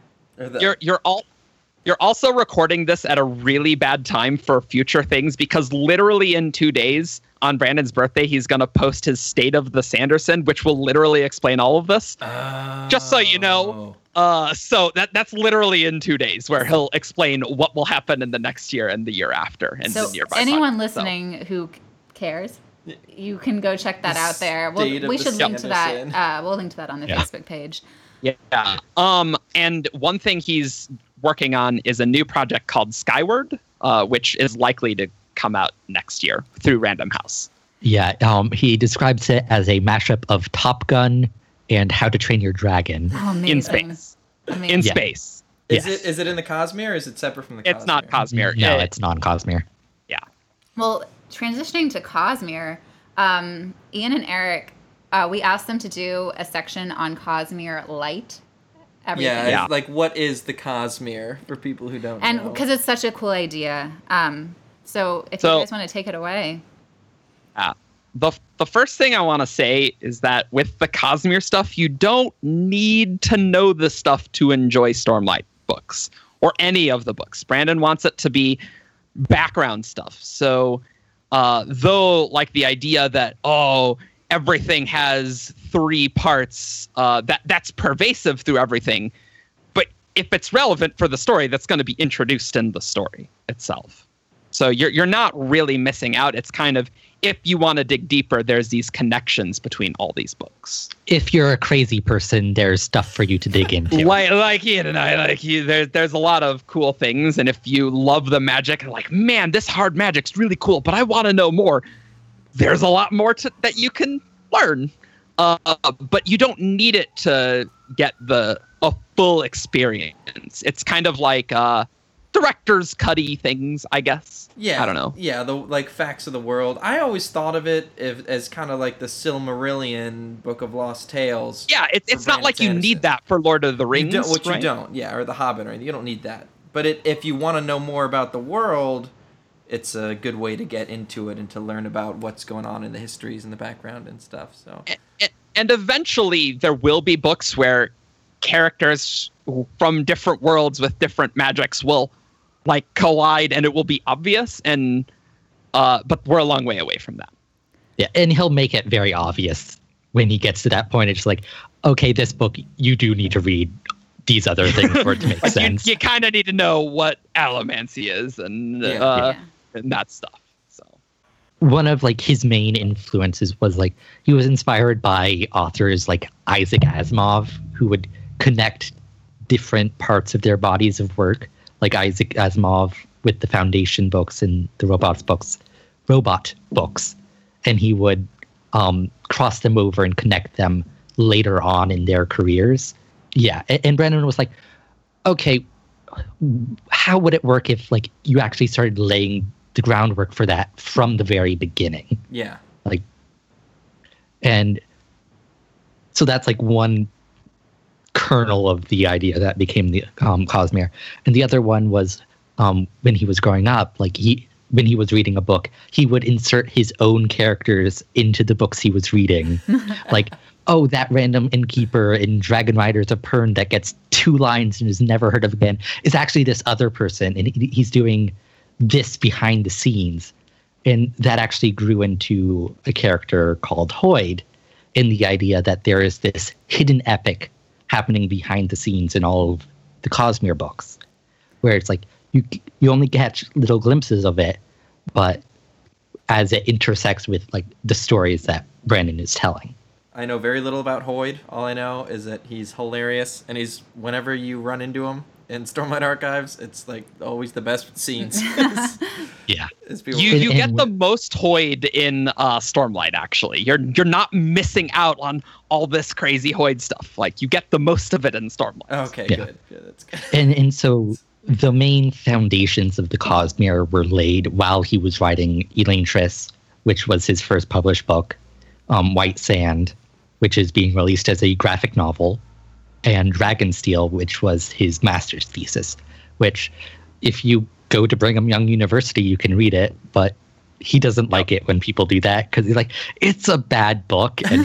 You're also recording this at a really bad time for future things, because literally in 2 days on Brandon's birthday, he's going to post his State of the Sanderson, which will literally explain all of this. Just so you know. So that's literally in 2 days, where he'll explain what will happen in the next year and the year after. And so the nearby anyone listening who cares, you can go check that out there. We should link to that. We'll link to that on the Facebook page. Yeah. And one thing he's working on is a new project called Skyward, which is likely to come out next year through Random House. Yeah. He describes it as a mashup of Top Gun and How to Train Your Dragon. Oh, amazing. In space. Amazing. In space. Is it in the Cosmere, or is it separate from the Cosmere? It's not Cosmere. No, it's non-Cosmere. Yeah. Well, transitioning to Cosmere, Ian and Eric, we asked them to do a section on Cosmere Light. Everything. Yeah, like what is the Cosmere for people who don't know? And because it's such a cool idea. So if you guys want to take it away. The first thing I want to say is that with the Cosmere stuff, you don't need to know the stuff to enjoy Stormlight books or any of the books. Brandon wants it to be background stuff. So though like the idea that, everything has 3 parts, that's pervasive through everything. But if it's relevant for the story, that's going to be introduced in the story itself. So you're not really missing out. It's kind of, if you want to dig deeper, there's these connections between all these books. If you're a crazy person, there's stuff for you to dig into. Like Ian and I, there's a lot of cool things. And if you love the magic and like, man, this hard magic's really cool, but I want to know more, there's a lot more that you can learn. But you don't need it to get a full experience. It's kind of like director's cutty things, I guess. Yeah, I don't know. Yeah, the like facts of the world. I always thought of it as kind of like the Silmarillion, Book of Lost Tales. Yeah, it's not like you need that for Lord of the Rings, you right? don't. Yeah, or The Hobbit, or anything. You don't need that. But if you want to know more about the world, it's a good way to get into it and to learn about what's going on in the histories and the background and stuff. So. And eventually, there will be books where characters from different worlds with different magics will like collide, and it will be obvious. And but we're a long way away from that. Yeah, and he'll make it very obvious when he gets to that point. It's like, okay, this book, you do need to read these other things for it to make sense. You kind of need to know what allomancy is and that stuff. So one of like his main influences was like he was inspired by authors like Isaac Asimov, who would connect different parts of their bodies of work, like Isaac Asimov with the Foundation books and the robot books, and he would cross them over and connect them later on in their careers. Yeah, and Brandon was like, okay, how would it work if like you actually started laying the groundwork for that from the very beginning? Yeah. Like, and so that's like one kernel of the idea that became the Cosmere. And the other one was when he was growing up, like when he was reading a book, he would insert his own characters into the books he was reading. Like, oh, that random innkeeper in Dragon Riders of Pern that gets 2 lines and is never heard of again is actually this other person, and he's doing this behind the scenes. And that actually grew into a character called Hoid, in the idea that there is this hidden epic happening behind the scenes in all of the Cosmere books, where it's like you only catch little glimpses of it, but as it intersects with like the stories that Brandon is telling. I know very little about Hoid. All I know is that he's hilarious, and he's, whenever you run into him in Stormlight Archives, it's like always the best scenes. Yeah, you get the most Hoid in Stormlight. Actually, you're not missing out on all this crazy Hoid stuff. Like you get the most of it in Stormlight. Okay, yeah. Good. That's good. And so the main foundations of the Cosmere were laid while he was writing Elantris, which was his first published book, White Sand, which is being released as a graphic novel, and Dragonsteel, which was his master's thesis, which if you go to Brigham Young University, you can read it, but he doesn't like it when people do that because he's like, it's a bad book. And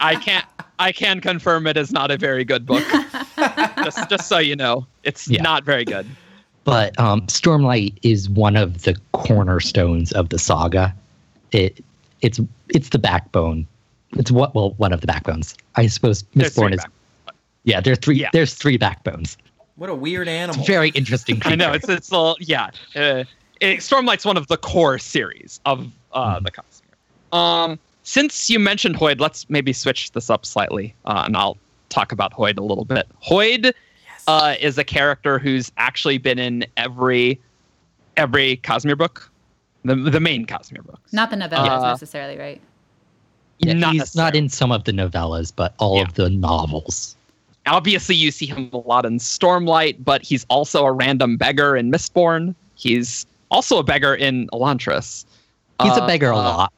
I can confirm it is not a very good book. just so you know, it's not very good. But Stormlight is one of the cornerstones of the saga. It's the backbone. It's one of the backbones. I suppose Mistborn is. Yeah, there's 3. Yeah. There's 3 backbones. What a weird animal. It's very interesting. I know it's all Stormlight's one of the core series of the Cosmere. Since you mentioned Hoid, let's maybe switch this up slightly, and I'll talk about Hoid a little bit. Hoid is a character who's actually been in every Cosmere book, the main Cosmere books. Not the novellas necessarily, right? Yeah, he's not in some of the novellas, but all of the novels. Obviously, you see him a lot in Stormlight, but he's also a random beggar in Mistborn. He's also a beggar in Elantris. He's a beggar a lot.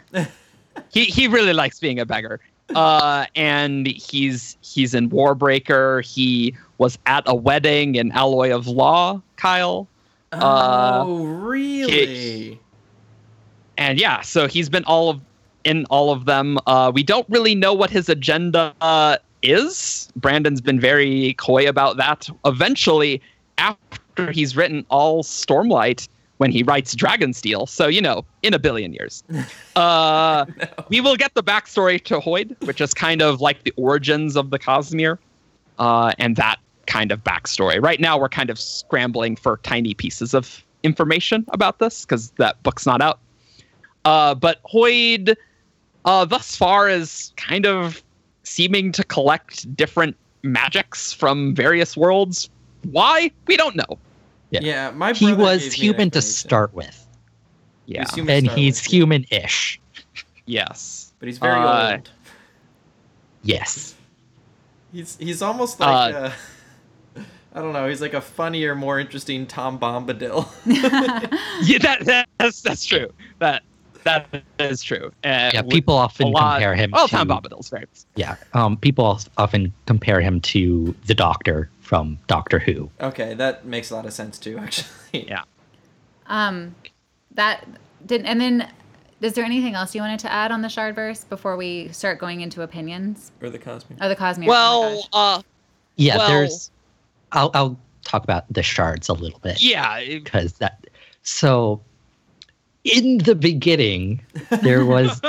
He really likes being a beggar. And he's in Warbreaker. He was at a wedding in Alloy of Law, Kyle. Oh, really? And yeah, so he's been in all of them. We don't really know what his agenda is. Brandon's been very coy about that. Eventually, after he's written all Stormlight, when he writes Dragonsteel, so in a billion years, we will get the backstory to Hoid, which is kind of like the origins of the Cosmere, and that kind of backstory. Right now, we're kind of scrambling for tiny pieces of information about this because that book's not out. But Hoid, thus far, is kind of seeming to collect different magics from various worlds. Why? We don't know. Yeah, my He brother was gave me an human to explanation. start with, Yeah. He's human to and start he's with, yeah. human-ish. Yes. But he's very Uh, old. Yes. He's almost like I don't know. He's like a funnier, more interesting Tom Bombadil. Yeah, that's true. That is true. Yeah, people often compare him Well, to... Tom Bombadil's very. Yeah, people often compare him to the Doctor from Doctor Who. Okay, that makes a lot of sense too, actually. Yeah. That did, and then is there anything else you wanted to add on the Shardverse before we start going into opinions? Or the Cosmic. Oh, the Cosmere. Oh my Well, gosh. Yeah, Well- there's... I'll talk about the shards a little bit. yeah. Because that... So, in the beginning, there was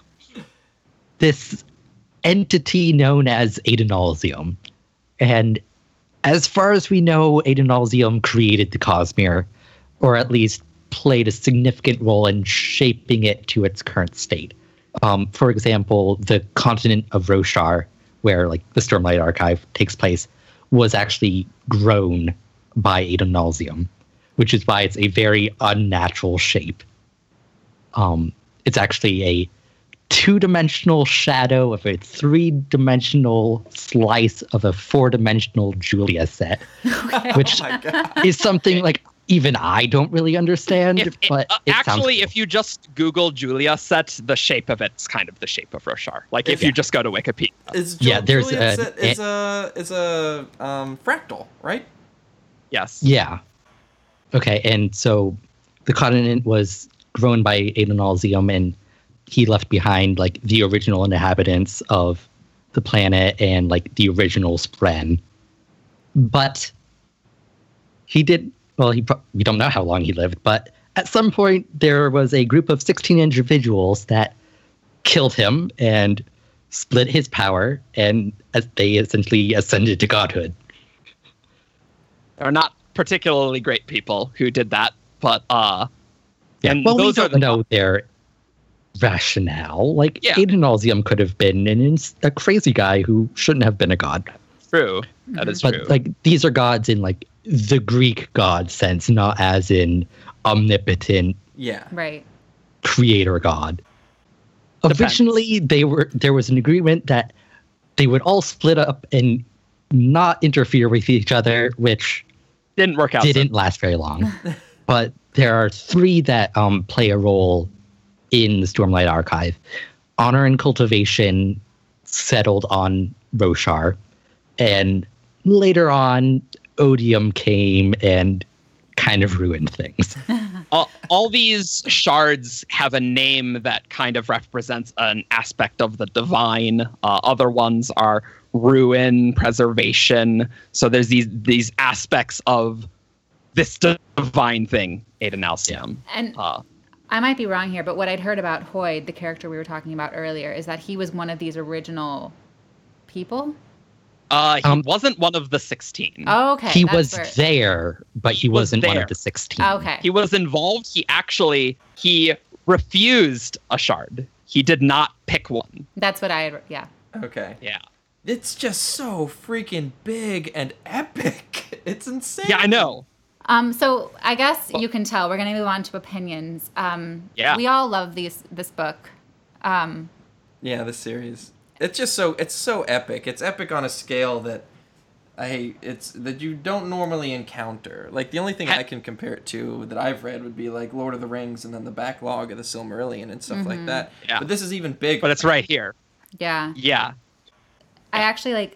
this entity known as Adenalsium. And as far as we know, Adenalsium created the Cosmere, or at least played a significant role in shaping it to its current state. For example, the continent of Roshar, where like the Stormlight Archive takes place, was actually grown by Adenalsium, which is why it's a very unnatural shape. It's actually a 2-dimensional shadow of a 3-dimensional slice of a 4-dimensional Julia set, which Oh my God. is something like even I don't really understand. But it sounds Actually, cool. if you just Google Julia set, the shape of it's kind of the shape of Roshar. Like if Yeah. you just go to Wikipedia. Yeah, there's Juliet a- is a fractal, right? Yes. Yeah. Okay, and so the continent was grown by Adenalsium, and he left behind like the original inhabitants of the planet and like the original Spren. But he did well. We don't know how long he lived, but at some point there was a group of 16 individuals that killed him and split his power, and as they essentially ascended to godhood. They're not particularly great people who did that, but Yeah, and well, we those are don't know their rationale. Like, Yeah. Adenalsium could have been a crazy guy who shouldn't have been a god. true. That is But, true. like, these are gods in, like, the Greek god sense, not as in omnipotent Yeah. Right. creator god. Depends. Originally, there was an agreement that they would all split up and not interfere with each other, which Didn't work out. didn't last very long. But there are 3 that play a role in the Stormlight Archive. Honor and Cultivation settled on Roshar, and later on, Odium came and kind of ruined things. All these shards have a name that kind of represents an aspect of the divine. Other ones are ruin, preservation. So there's these aspects of this divine thing, Adenalsium. And I might be wrong here, but what I'd heard about Hoid, the character we were talking about earlier, is that he was one of these original people. He wasn't one of the 16. Oh, okay. He that's was where- there, but he was wasn't one there. of the 16. Okay. He was involved. He refused a shard. He did not pick one. That's what I had. Yeah. Okay. Yeah. It's just so freaking big and epic. It's insane. Yeah, I know. So I guess you can tell we're going to move on to opinions. Yeah. We all love this book. Yeah, this series. It's just so epic. It's epic on a scale that that you don't normally encounter. Like the only thing I can compare it to that I've read would be like Lord of the Rings and then the backlog of the Silmarillion and stuff like that. Yeah. But this is even bigger. But it's right here. Yeah. Yeah. I actually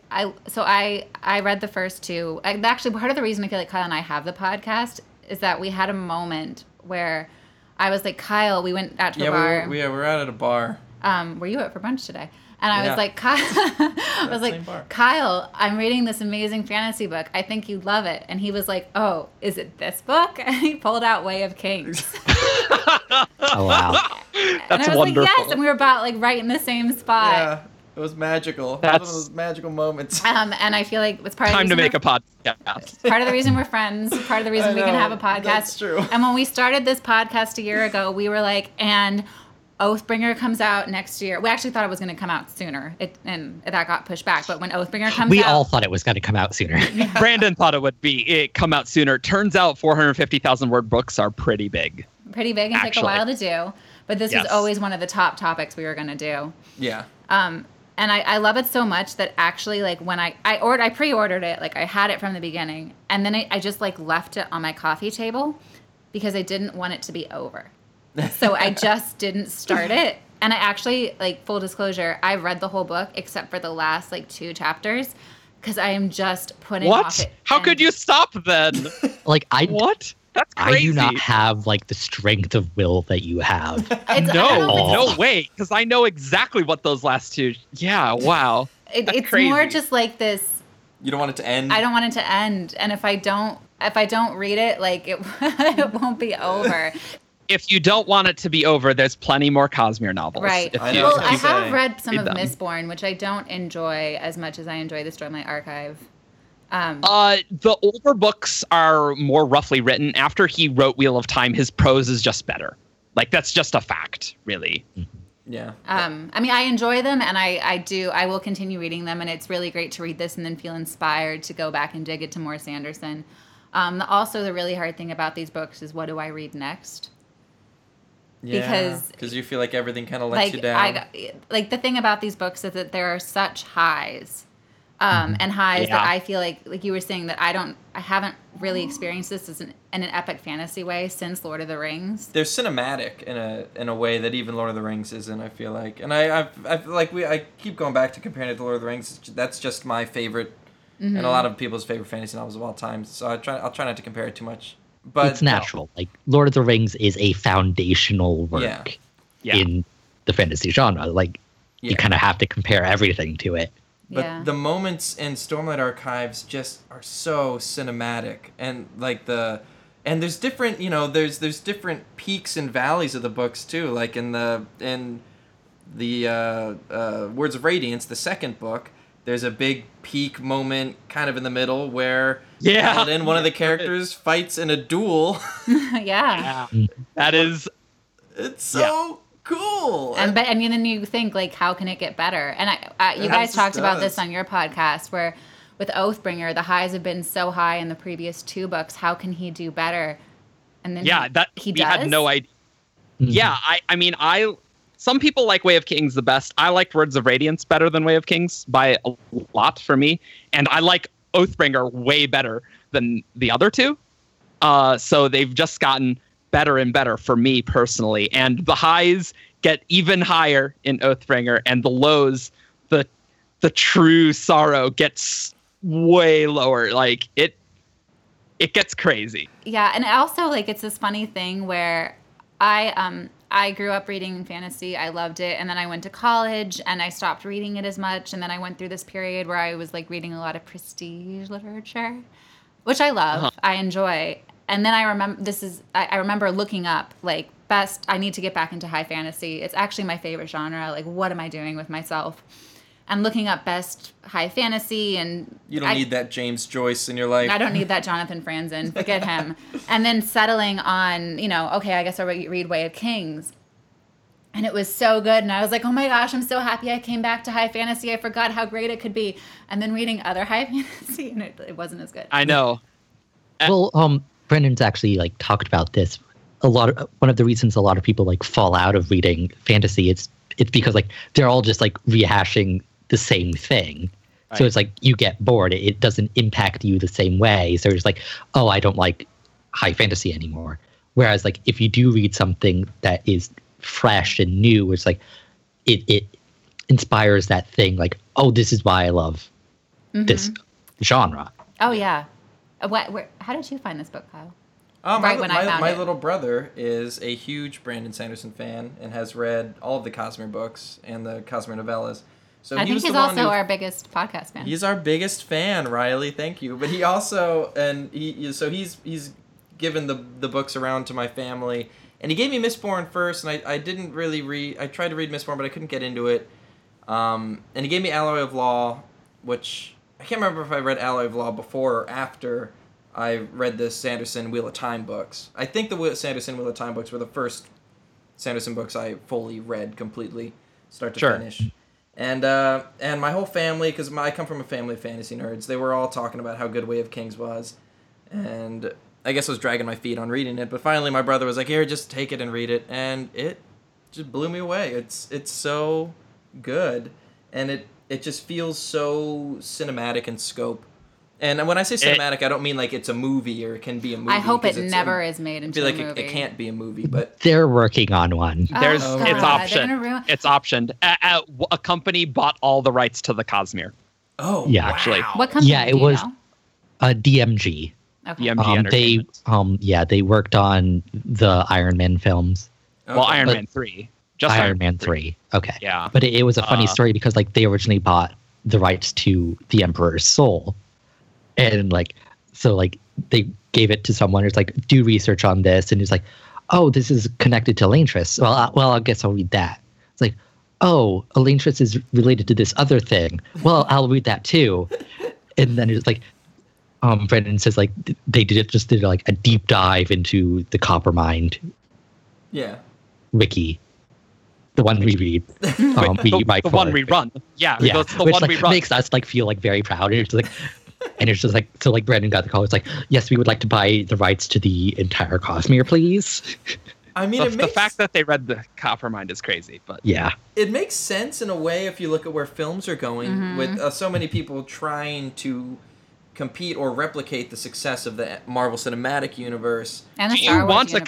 I read the first 2. Actually, part of the reason I feel like Kyle and I have the podcast is that we had a moment where I was like, Kyle, we went out to a bar. we're out at a bar. Were you out for brunch today? And I Yeah. was like, Kyle, same bar. Kyle, I'm reading this amazing fantasy book. I think you'd love it. And he was like, oh, is it this book? And he pulled out Way of Kings. Oh, wow. And That's I was wonderful. like, yes. And we were about like right in the same spot. Yeah. It was magical. It was That's- one of those magical moments. And I feel like it's part of Time the to reason make a podcast. part of the reason we're friends, part of the reason I we can know, have a podcast. that's true. And when we started this podcast a year ago, we were like, and Oathbringer comes out next year. We actually thought it was going to come out sooner, and that got pushed back. But when Oathbringer comes We out, all thought it was going to come out sooner. Brandon thought it come out sooner. Turns out 450,000 word books are pretty big. pretty big and take a Actually. while to do. But this was Yes. always one of the top topics we were going to do. Yeah. And I love it so much that actually, like, when I pre-ordered it, like, I had it from the beginning, and then I just, like, left it on my coffee table because I didn't want it to be over. So I just didn't start it. And I actually, like, full disclosure, I read the whole book except for the last, like, 2 chapters because I am just putting off What? it. How and- could you stop then? Like What? That's I crazy. do not have like the strength of will that you have. It's, I don't know if No, it's- no way. Because I know exactly what those last 2. Yeah, wow. That's it's crazy. more just like this. You don't want it to end? I don't want it to end, and if I don't read it, like it, it won't be over. If you don't want it to be over, there's plenty more Cosmere novels. Right. If I you- know. Well, was I gonna have say, read some of read them. Mistborn, which I don't enjoy as much as I enjoy the Stormlight Archive. The older books are more roughly written. After he wrote Wheel of Time, his prose is just better. Like, that's just a fact, really. Yeah. I mean, I enjoy them, and I will continue reading them, and it's really great to read this and then feel inspired to go back and dig into more Sanderson. Also, the really hard thing about these books is what do I read next? Because you feel like everything kind of lets Like you down. like the thing about these books is that there are such highs, and highs Yeah. that I feel like you were saying that I haven't really experienced this as in an epic fantasy way since Lord of the Rings. They're cinematic in a way that even Lord of the Rings isn't. I feel like, and I keep going back to comparing it to Lord of the Rings. That's just my favorite, and a lot of people's favorite fantasy novels of all time. So I'll try not to compare it too much. But It's natural. Like Lord of the Rings is a foundational work Yeah. Yeah. in the fantasy genre. Like Yeah. you kind of have to compare everything to it. But Yeah. the moments in Stormlight Archives just are so cinematic, and and there's different, there's different peaks and valleys of the books too. Like in the Words of Radiance, the second book, there's a big peak moment kind of in the middle where Yeah. Paladin, one of the characters, fights in a duel. Yeah. That is It's so cool. And then you think, like, how can it get better? And you It guys just talked about does. this on your podcast, where with Oathbringer, the highs have been so high in the previous 2 books. How can he do better? And then he we does. had no idea. Mhm. Yeah, I mean, some people like Way of Kings the best. I liked Words of Radiance better than Way of Kings by a lot for me, and I like Oathbringer way better than the other 2. So they've just gotten better and better for me personally, and the highs get even higher in Oathbringer, and the lows, the true sorrow gets way lower. Like it gets crazy. Yeah, and also, like, it's this funny thing where I grew up reading fantasy. I loved it, and then I went to college and I stopped reading it as much, and then I went through this period where I was like reading a lot of prestige literature, which I love. I enjoy. And then I remember looking up, like, best, I need to get back into high fantasy. It's actually my favorite genre. Like, what am I doing with myself? And looking up best high fantasy, and you don't need that James Joyce in your life. I don't need that Jonathan Franzen. Forget him. And then settling on, okay, I guess I'll read Way of Kings. And it was so good. And I was like, oh my gosh, I'm so happy I came back to high fantasy. I forgot how great it could be. And then reading other high fantasy, and it wasn't as good. I know. Well, Brendan's actually like talked about this. One of the reasons a lot of people like fall out of reading fantasy, it's because like they're all just like rehashing the same thing. Right. So it's like you get bored. It doesn't impact you the same way. So it's like, oh, I don't like high fantasy anymore. Whereas like if you do read something that is fresh and new, it's like it inspires that thing. Like, oh, this is why I love this genre. Oh, yeah. How did you find this book, Kyle? My when I found it. little brother is a huge Brandon Sanderson fan and has read all of the Cosmere books and the Cosmere novellas. So I he think was he's the one also who- our biggest podcast fan. He's our biggest fan, Riley. Thank you. But he also he's given the books around to my family, and he gave me Mistborn first, and I didn't really read. I tried to read Mistborn, but I couldn't get into it. And he gave me Alloy of Law, which I can't remember if I read Alloy of Law before or after I read the Sanderson Wheel of Time books. I think the Sanderson Wheel of Time books were the first Sanderson books I fully read completely, start to finish. And my whole family, because I come from a family of fantasy nerds, they were all talking about how good Way of Kings was. And I guess I was dragging my feet on reading it, but finally my brother was like, here, just take it and read it. And it just blew me away. It's so good. And it just feels so cinematic in scope. And when I say cinematic, I don't mean like it's a movie or it can be a movie. I hope it never is made into a movie. It can't be a movie, but they're working on one. Oh, There's God, it's option. It's optioned. A company bought all the rights to the Cosmere. Oh, yeah, wow. actually. What company? Yeah, it was DMG. Okay. DMG Entertainment. They worked on the Iron Man films. Okay. Well, Iron Man 3. Just Iron Man 3. Okay. Yeah. But it was a funny story because like they originally bought the rights to the Emperor's Soul. And like so like they gave it to someone who's like, do research on this, and he's like, oh, this is connected to Elantris. Well, I guess I'll read that. It's like, oh, Elantris is related to this other thing. Well, I'll read that too. And then it's like Brendan says like they did like a deep dive into the Coppermind wiki. The one we read. The one we run. Yeah. The which one like we run. makes us like feel like very proud. And it's just like and it's just like so like Brandon got the call. It's like, yes, we would like to buy the rights to the entire Cosmere, please. I mean, the fact that they read the Coppermind is crazy, but yeah, it makes sense in a way if you look at where films are going with so many people trying to compete or replicate the success of the Marvel Cinematic Universe. And the Star Wars universe.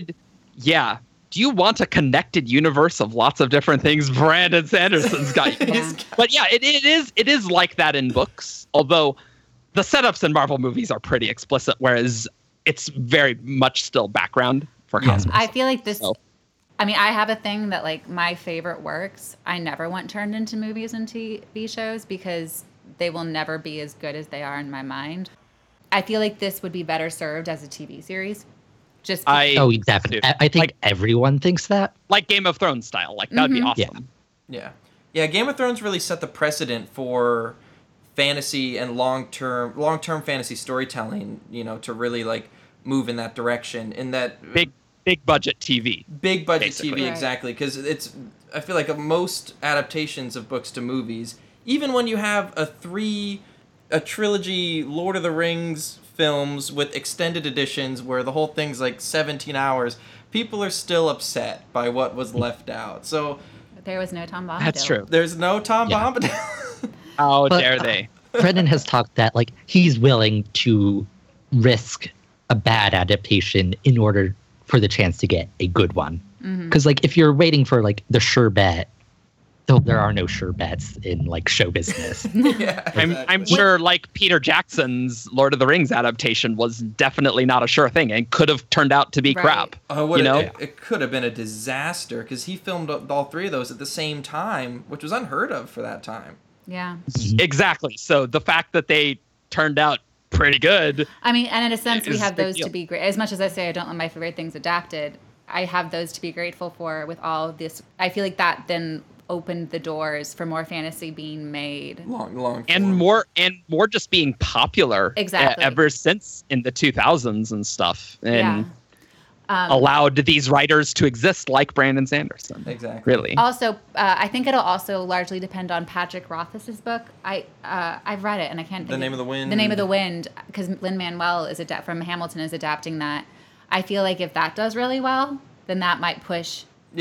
Do you want a connected universe of lots of different things? Brandon Sanderson's got. But yeah, it is like that in books. Although the setups in Marvel movies are pretty explicit, whereas it's very much still background for Cosmos. I feel like this. I mean, I have a thing that like my favorite works, I never want turned into movies and TV shows because they will never be as good as they are in my mind. I feel like this would be better served as a TV series. Definitely. I think like, everyone thinks that. Like Game of Thrones style. Like, that'd be awesome. Yeah. Game of Thrones really set the precedent for fantasy and long-term fantasy storytelling, to really, like, move in that direction. In that... Big budget TV. Big budget basically. TV, exactly. Because I feel like most adaptations of books to movies, even when you have a trilogy Lord of the Rings films with extended editions where the whole thing's like 17 hours, people are still upset by what was left out. So there was no Tom Bombadil. That's true. There's no Tom Bombadil. How dare they? Brendan has talked that like he's willing to risk a bad adaptation in order for the chance to get a good one. Because like if you're waiting for like the sure bet, though there are no sure bets in like show business. Exactly. I'm sure like Peter Jackson's Lord of the Rings adaptation was definitely not a sure thing and could have turned out to be crap. It could have been a disaster because he filmed all three of those at the same time, which was unheard of for that time. Yeah. Exactly. So the fact that they turned out pretty good. I mean, and in a sense, we have those to be great. As much as I say I don't like my favorite things adapted, I have those to be grateful for with all of this. I feel like that then opened the doors for more fantasy being made, long and more just being popular. Exactly. Ever since in the 2000s and stuff, and allowed these writers to exist like Brandon Sanderson. Exactly. Really. Also, I think it'll also largely depend on Patrick Rothfuss's book. I've read it and I can't think The Name of the Wind. The Name of the Wind, because Lin-Manuel from Hamilton is adapting that. I feel like if that does really well, then that might push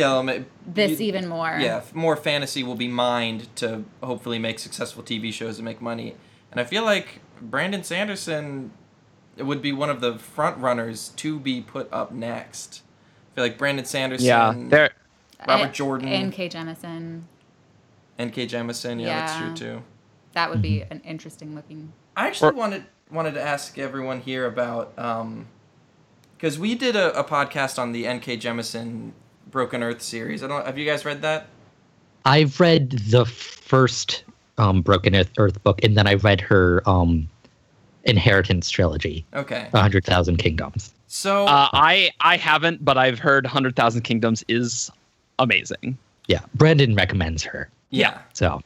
even more. Yeah, more fantasy will be mined to hopefully make successful TV shows and make money. And I feel like Brandon Sanderson would be one of the front runners to be put up next. I feel like Brandon Sanderson, Robert Jordan, N.K. Jemisin. N.K. Jemisin, that's true too. That would be an interesting looking. I actually wanted to ask everyone here about because we did a podcast on the N.K. Jemisin Broken Earth series. Have you guys read that? I've read the first Broken Earth book, and then I read her Inheritance trilogy. Okay. 100,000 Kingdoms. So I haven't, but I've heard 100,000 Kingdoms is amazing. Yeah, Brandon recommends her. Yeah. So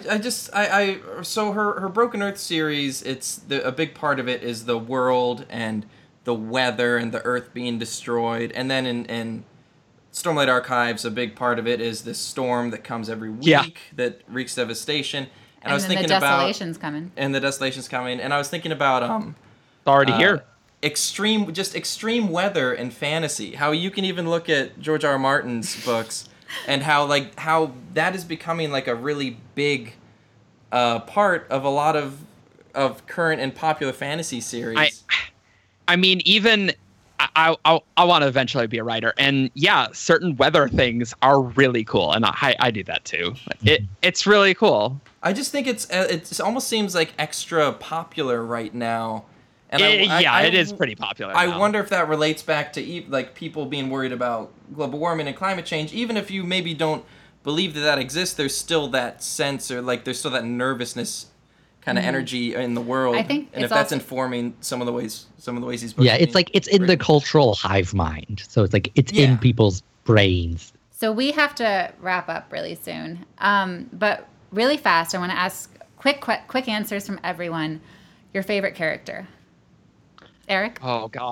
So her Broken Earth series, a big part of it is the world and the weather and the Earth being destroyed, and then in Stormlight Archives, a big part of it is this storm that comes every week that wreaks devastation. And I was thinking the Desolation's coming. And the Desolation's coming, and I was thinking about It's already here. Extreme weather and fantasy. How you can even look at George R. R. Martin's books, and how that is becoming like a really big part of a lot of current and popular fantasy series. I mean, even I want to eventually be a writer, and yeah, certain weather things are really cool, and I do that too. It's really cool. I just think it almost seems like extra popular right now. And it is pretty popular. I wonder if that relates back to like people being worried about global warming and climate change. Even if you maybe don't believe that exists, there's still that sense, or like there's still that nervousness kind of energy in the world. I think, and if that's informing some of the ways these books. Yeah, it's like it's in the cultural hive mind. So it's like it's in people's brains. So we have to wrap up really soon. But really fast, I want to ask quick answers from everyone. Your favorite character. Eric? Oh God.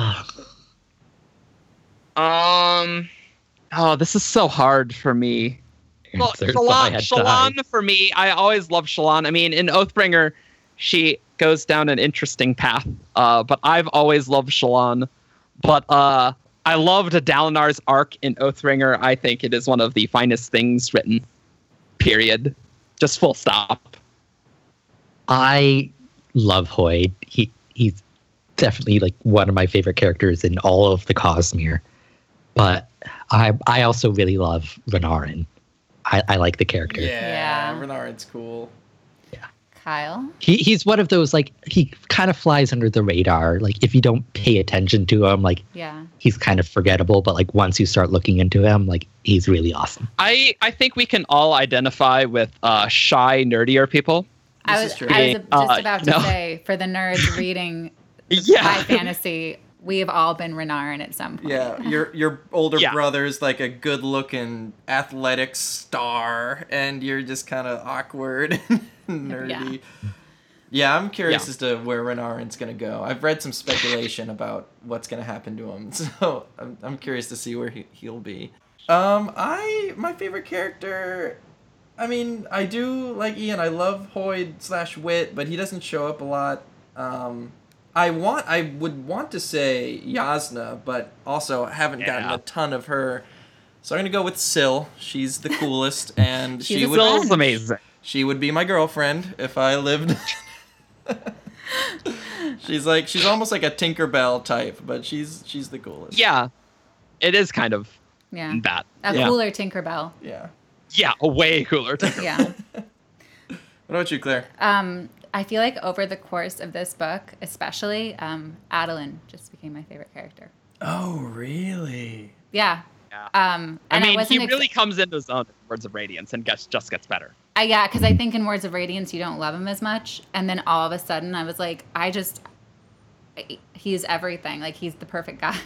This is so hard for me. Well, Shallan for me, I always loved Shallan. I mean, in Oathbringer, she goes down an interesting path. But I've always loved Shallan. But I loved Dalinar's arc in Oathbringer. I think it is one of the finest things written. Period. Just full stop. I love Hoid. He's definitely like one of my favorite characters in all of the Cosmere. But I also really love Renarin. I like the character. Yeah. Renarin's cool. Yeah. Kyle? He's one of those, like, he kind of flies under the radar. Like, if you don't pay attention to him, like, he's kind of forgettable. But, like, once you start looking into him, like, he's really awesome. I think we can all identify with shy, nerdier people. I was just about to say, for the nerds reading high fantasy, we have all been Renarin at some point. Yeah, your older brother's like a good-looking athletic star, and you're just kind of awkward and nerdy. Yeah, I'm curious as to where Renarin's going to go. I've read some speculation about what's going to happen to him, so I'm curious to see where he'll be. My favorite character... I mean, I do like Ian. I love Hoid/Wit, but he doesn't show up a lot. I would want to say Yasna, but also haven't gotten a ton of her. So I'm gonna go with Syl. She's the coolest, and Syl's amazing. She would be my girlfriend if I lived. She's almost like a Tinkerbell type, but she's the coolest. Yeah, it is kind of that. A cooler Tinkerbell. Yeah. Yeah, a way cooler Tinkerbell. Yeah. What about you, Claire? I feel like over the course of this book, especially, Adolin just became my favorite character. Oh, really? Yeah. I mean, he really comes into his own in Words of Radiance and just gets better. Yeah, because I think in Words of Radiance you don't love him as much, and then all of a sudden I was like, he's everything. Like, he's the perfect guy.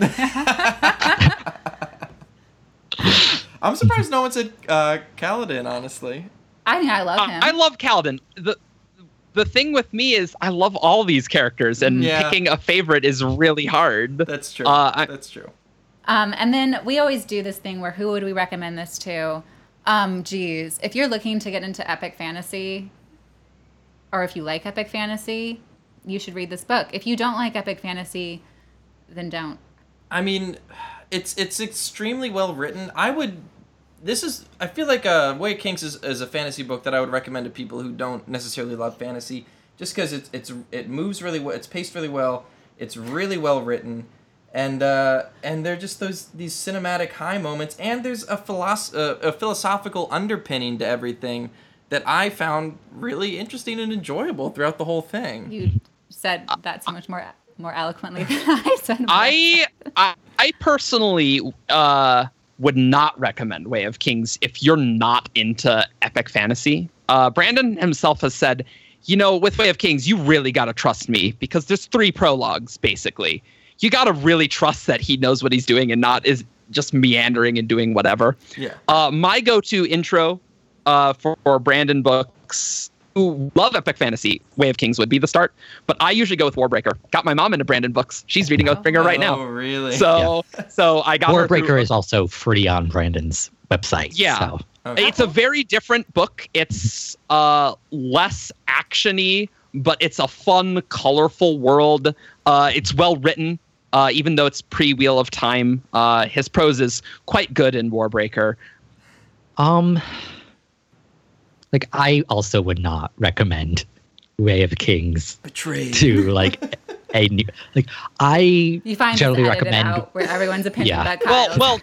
I'm surprised no one said Kaladin, honestly. I mean, I love him. I love Kaladin. The thing with me is I love all these characters, and picking a favorite is really hard. That's true. That's true. And then we always do this thing where who would we recommend this to? If you're looking to get into epic fantasy, or if you like epic fantasy, you should read this book. If you don't like epic fantasy, then don't. I mean, it's extremely well written. I feel like Way of Kings is a fantasy book that I would recommend to people who don't necessarily love fantasy, just because it moves really well, it's paced really well, it's really well written, and they're just these cinematic high moments, and there's a philosophical underpinning to everything that I found really interesting and enjoyable throughout the whole thing. You said that so much more eloquently than I said. I personally would not recommend Way of Kings if you're not into epic fantasy. Brandon himself has said, with Way of Kings, you really got to trust me because there's 3 prologues, basically. You got to really trust that he knows what he's doing and not is just meandering and doing whatever. Yeah. My go-to intro for Brandon books who love epic fantasy, Way of Kings would be the start. But I usually go with Warbreaker. Got my mom into Brandon books. She's reading Oathbringer right now. Oh, really? So I got her Warbreaker is also free on Brandon's website. Yeah. So. Okay. It's a very different book. It's less action-y, but it's a fun, colorful world. It's well written, even though it's pre-Wheel of Time. His prose is quite good in Warbreaker. Like, I also would not recommend Way of Kings Betrayed. to like a new. Like, I You find generally this edited recommend out where everyone's opinion Yeah. about Kyle. Well,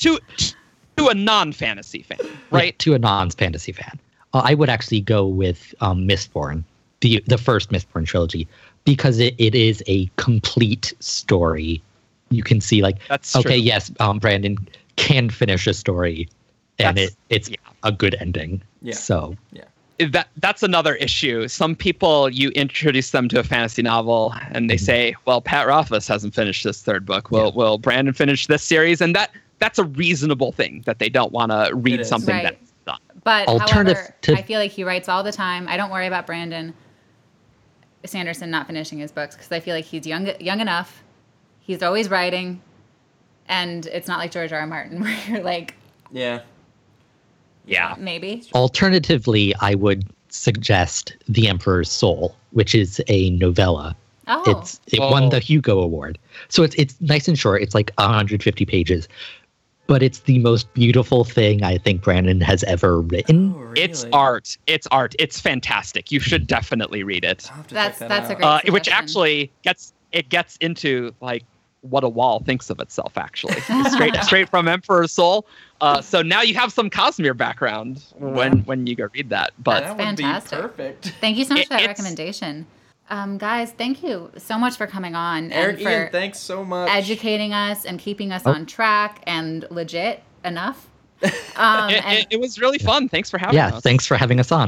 to a non-fantasy fan, right? to a non-fantasy fan. I would actually go with Mistborn, the first Mistborn trilogy, because it is a complete story. You can see like, That's okay, true. yes, Brandon can finish a story, and That's- it's a good ending. Yeah. So That's another issue. Some people, you introduce them to a fantasy novel and they say, well, Pat Rothfuss hasn't finished this third book. Will Brandon finish this series? And that's a reasonable thing, that they don't want to It read is. something Right. that's done. But Alternative however, to- I feel like he writes all the time. I don't worry about Brandon Sanderson not finishing his books because I feel like he's young enough. He's always writing, and it's not like George R. R. Martin where you're like, Yeah. Yeah. maybe. alternatively, I would suggest The Emperor's Soul, which is a novella. Oh, It won the Hugo Award. So it's nice and short. It's like 150 pages. But it's the most beautiful thing I think Brandon has ever written. Oh, really? It's art. It's art. It's fantastic. You should definitely read it. I'll have to That's check that a out. great Which suggestion. actually gets into like what a wall thinks of itself, actually. straight from Emperor's Soul. So now you have some Cosmere background when you go read that. But That would fantastic. be perfect. Thank you so much for that It's- recommendation. Guys, thank you so much for coming on Eric, and for Ian, thanks so much. educating us and keeping us Oh. on track and legit enough. And it was really fun. Thanks for having Yeah, us. thanks for having us on.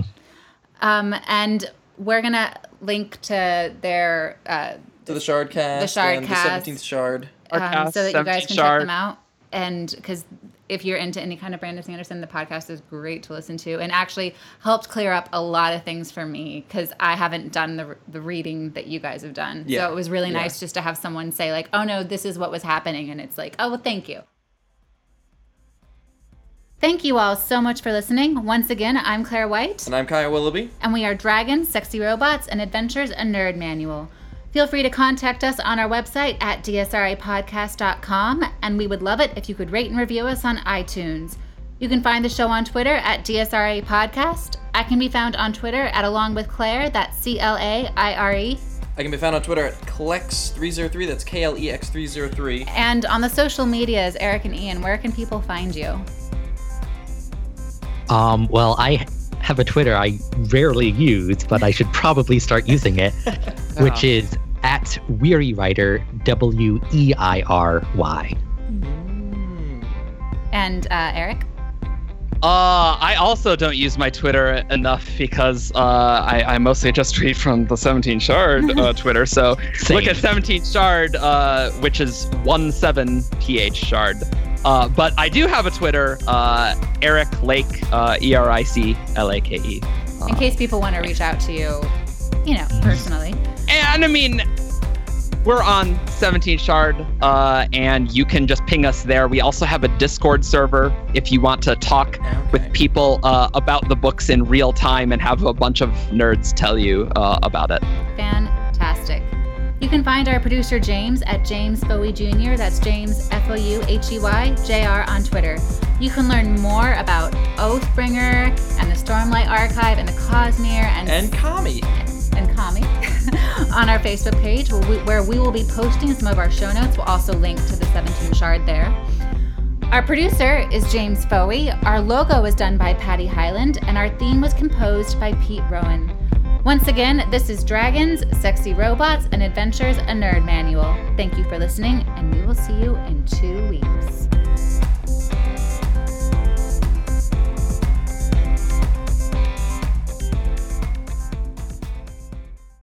and we're gonna link to their to the Shardcast. And the Shardcast. 17th Shard. Shardcast, so that you guys 17th can check Shard. them out. And because if you're into any kind of Brandon Sanderson, the podcast is great to listen to, and actually helped clear up a lot of things for me because I haven't done the reading that you guys have done. Yeah. So it was really Yeah. nice just to have someone say like, "Oh no, this is what was happening," and it's like, "Oh well, thank you." Thank you all so much for listening. Once again, I'm Claire White. And I'm Kyle Willoughby. And we are Dragons, Sexy Robots, and Adventures, a Nerd Manual. Feel free to contact us on our website at dsrapodcast.com, and we would love it if you could rate and review us on iTunes. You can find the show on Twitter at DSRA Podcast. I can be found on Twitter at Along with Claire, that's CLAIRE. I can be found on Twitter at Klex303. That's KLEX303. And on the social medias, Eric and Ian, where can people find you? Well, I have a Twitter I rarely use, but I should probably start using it, which is at Weary Writer, WEIRY. And Eric? I also don't use my Twitter enough because I mostly just tweet from the 17 Shard Twitter. So Same. look at 17 Shard, which is 17PH Shard. But I do have a Twitter, Eric Lake, ERICLAKE. In case people want to reach out to you, personally. And I mean, we're on 17 Shard, and you can just ping us there. We also have a Discord server if you want to talk with people about the books in real time and have a bunch of nerds tell you about it. Fantastic. You can find our producer James at James Foey Jr. That's James FOUHEY JR on Twitter. You can learn more about Oathbringer and the Stormlight Archive and the Cosmere And Kami. and Kami on our Facebook page where we will be posting some of our show notes. We'll also link to the 17 Shard there. Our producer is James Foey. Our logo was done by Patty Highland, and our theme was composed by Pete Rowan. Once again, this is Dragons, Sexy Robots, and Adventures, a Nerd Manual. Thank you for listening, and we will see you in 2 weeks.